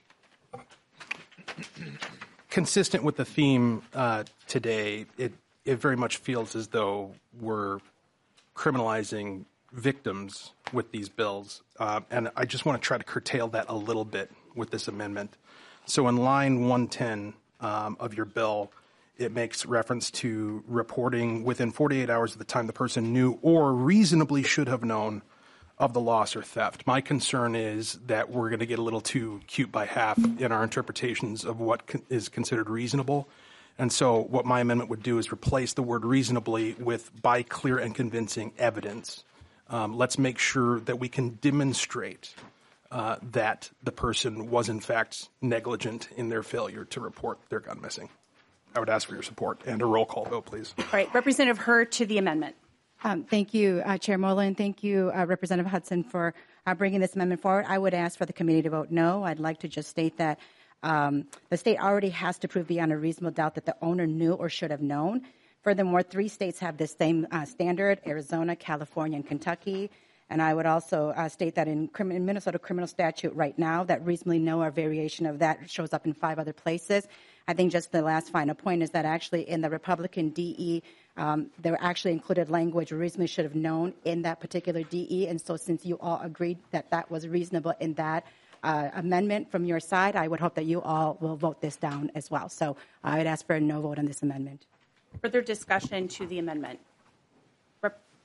consistent with the theme uh, today, it it very much feels as though we're criminalizing victims with these bills. Uh, and I just want to try to curtail that a little bit with this amendment. So in line one ten um, of your bill, it makes reference to reporting within forty-eight hours of the time the person knew or reasonably should have known of the loss or theft. My concern is that we're going to get a little too cute by half in our interpretations of what con- is considered reasonable. And so what my amendment would do is replace the word reasonably with by clear and convincing evidence. Um, let's make sure that we can demonstrate uh, that the person was in fact negligent in their failure to report their gun missing. I would ask for your support and a roll call vote, please. All right, Representative Herr to the amendment. Um, thank you, uh, Chair Moeller, and thank you, uh, Representative Hudson, for uh, bringing this amendment forward. I would ask for the committee to vote no. I'd like to just state that um, the state already has to prove beyond a reasonable doubt that the owner knew or should have known. Furthermore, three states have this same uh, standard: Arizona, California, and Kentucky. And I would also uh, state that in, crim- in Minnesota criminal statute right now, that reasonably know or variation of that shows up in five other places. I think just the last final point is that actually in the Republican D E, um, there actually included language reasonably should have known in that particular D E. And so since you all agreed that that was reasonable in that uh, amendment from your side, I would hope that you all will vote this down as well. So I would ask for a no vote on this amendment. Further discussion to the amendment. Rep-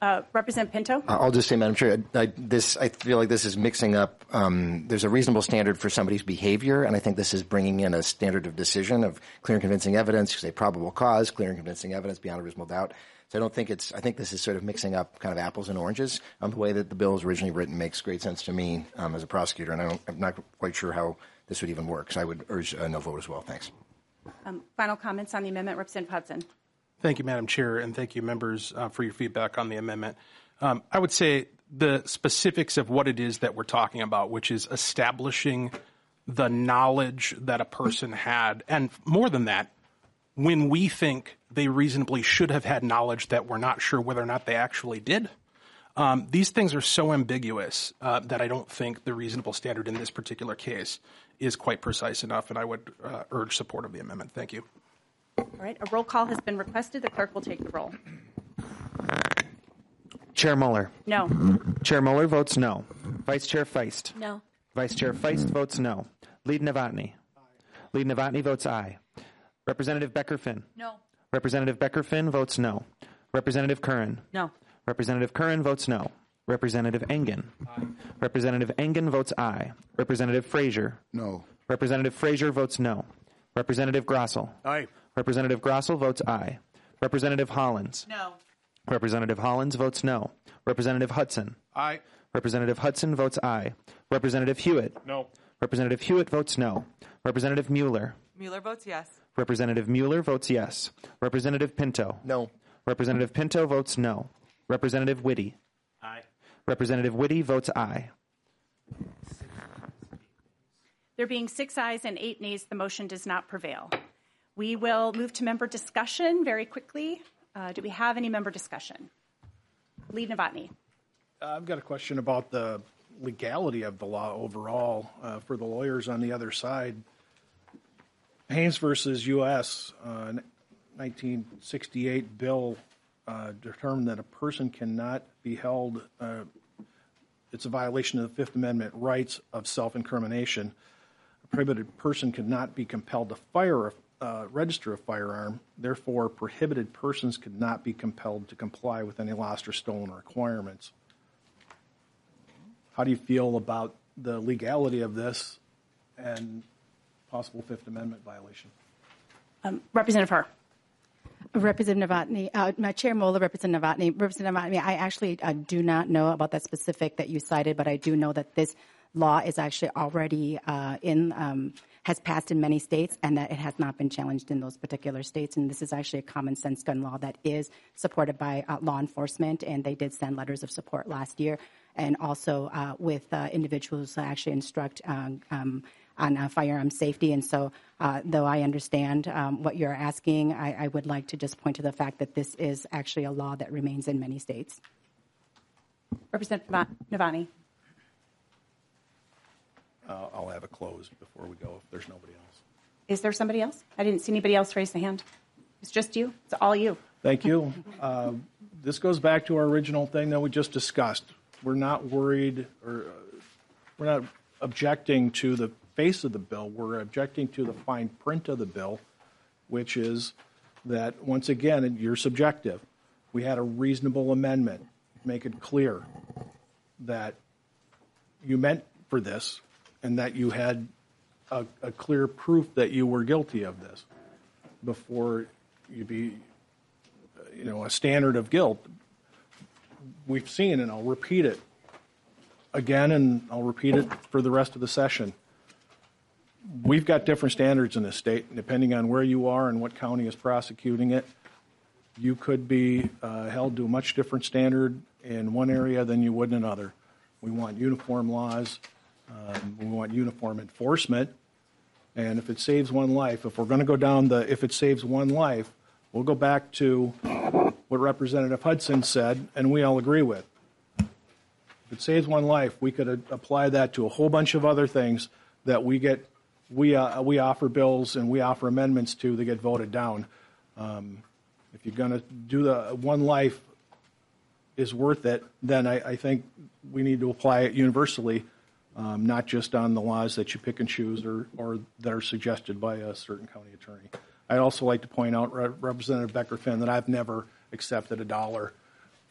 Uh, Representative Pinto? I'll just say, Madam Chair, I, I, this, I feel like this is mixing up, um, there's a reasonable standard for somebody's behavior, and I think this is bringing in a standard of decision of clear and convincing evidence, say probable cause, clear and convincing evidence beyond a reasonable doubt. So I don't think it's, I think this is sort of mixing up kind of apples and oranges. Um, the way that the bill is originally written makes great sense to me um, as a prosecutor, and I don't, I'm not quite sure how this would even work. So I would urge a no vote as well. Thanks. Um, final comments on the amendment, Representative Hudson. Thank you, Madam Chair, and thank you, members, uh, for your feedback on the amendment. Um, I would say the specifics of what it is that we're talking about, which is establishing the knowledge that a person had, and more than that, when we think they reasonably should have had knowledge that we're not sure whether or not they actually did. Um, these things are so ambiguous uh, that I don't think the reasonable standard in this particular case is quite precise enough, and I would uh, urge support of the amendment. Thank you. All right, a roll call has been requested. The clerk will take the roll. Chair Mueller. No. Chair Mueller votes no. Vice Chair Feist. No. Vice Chair Feist votes no. Lead Novotny. Lead Novotny votes aye. Representative Becker-Finn. No. Representative Becker-Finn votes no. Representative Curran. No. Representative Curran votes no. Representative Engen. Aye. Representative Engen votes aye. Representative Frazier. No. Representative Frazier votes no. Representative Grossel. Aye. Representative Grossel votes aye. Representative Hollins. No. Representative Hollins votes no. Representative Hudson. Aye. Representative Hudson votes aye. Representative Hewitt. No. Representative Hewitt votes no. Representative Mueller. Mueller votes yes. Representative Mueller votes yes. Representative Pinto. No. Representative Pinto votes no. Representative Whitty. Aye. Representative Whitty votes aye. There being six ayes and eight nays, the motion does not prevail. We will move to member discussion very quickly. Uh, do we have any member discussion? Lead Novotny. Uh, I've got a question about the legality of the law overall uh, for the lawyers on the other side. Haynes versus U S Uh, nineteen sixty-eight bill uh, determined that a person cannot be held, uh, it's a violation of the Fifth Amendment rights of self-incrimination. A prohibited person cannot be compelled to fire a uh, register a firearm. Therefore, prohibited persons could not be compelled to comply with any lost or stolen requirements. How do you feel about the legality of this and possible Fifth Amendment violation? Um, Representative Herr. Representative Novotny, uh, my Chair Mueller, Representative Novotny, Representative Novotny, I actually uh, do not know about that specific that you cited, but I do know that this law is actually already uh, in, um, has passed in many states, and that it has not been challenged in those particular states. And this is actually a common sense gun law that is supported by uh, law enforcement, and they did send letters of support last year, and also uh, with uh, individuals that actually instruct um, um, on uh, firearm safety. And so, uh, though I understand um, what you're asking, I, I would like to just point to the fact that this is actually a law that remains in many states. Representative Novotny. Uh, I'll have it closed before we go if there's nobody else. Is there somebody else? I didn't see anybody else raise their hand. It's just you? It's all you. Thank you. Uh, this goes back to our original thing that we just discussed. We're not worried or uh, we're not objecting to the face of the bill. We're objecting to the fine print of the bill, which is that, once again, you're subjective. We had a reasonable amendment. Make it clear that you meant for this and that you had a, a clear proof that you were guilty of this before you be, you know, a standard of guilt. We've seen, and I'll repeat it again, and I'll repeat it for the rest of the session. We've got different standards in this state, and depending on where you are and what county is prosecuting it, you could be uh, held to a much different standard in one area than you would in another. We want uniform laws. Um, we want uniform enforcement. And if it saves one life, if we're going to go down the if it saves one life, we'll go back to what Representative Hudson said, and we all agree with. If it saves one life, we could uh, apply that to a whole bunch of other things that we get, we uh, we offer bills and we offer amendments to that get voted down. Um, if you're going to do the one life is worth it, then I, I think we need to apply it universally, um, not just on the laws that you pick and choose or, or that are suggested by a certain county attorney. I'd also like to point out, Re- Representative Becker-Finn, that I've never accepted a dollar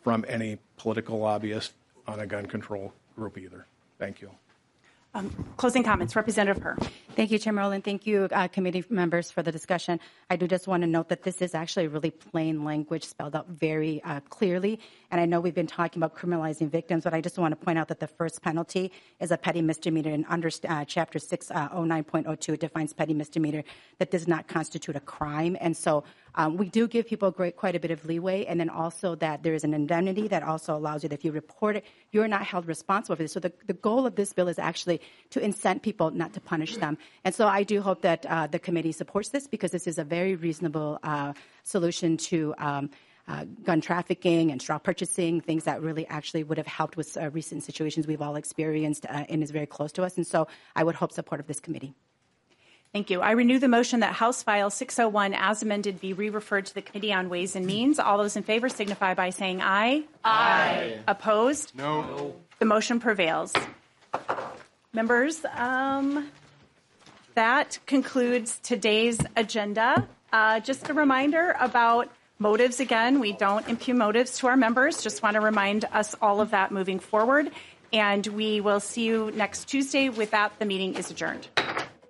from any political lobbyist on a gun control group either. Thank you. Um, closing comments, Representative Herr. Thank you, Chair Merlin. Thank you, uh, committee members, for the discussion. I do just want to note that this is actually really plain language spelled out very uh, clearly. And I know we've been talking about criminalizing victims, but I just want to point out that the first penalty is a petty misdemeanor. And under uh, Chapter six oh nine point oh two, it defines petty misdemeanor that does not constitute a crime. And so um, we do give people great, quite a bit of leeway. And then also that there is an indemnity that also allows you that if you report it, you're not held responsible for this. So the, the goal of this bill is actually to incent people, not to punish them. And so I do hope that uh, the committee supports this, because this is a very reasonable uh, solution to um, uh, gun trafficking and straw purchasing, things that really actually would have helped with uh, recent situations we've all experienced uh, and is very close to us. And so I would hope support of this committee. Thank you. I renew the motion that House File six oh one as amended be re-referred to the Committee on Ways and Means. All those in favor signify by saying aye. Aye. Opposed? No. The motion prevails. Members, um, that concludes today's agenda. Uh, just a reminder about motives again. We don't impugn motives to our members. Just want to remind us all of that moving forward. And we will see you next Tuesday. With that, the meeting is adjourned.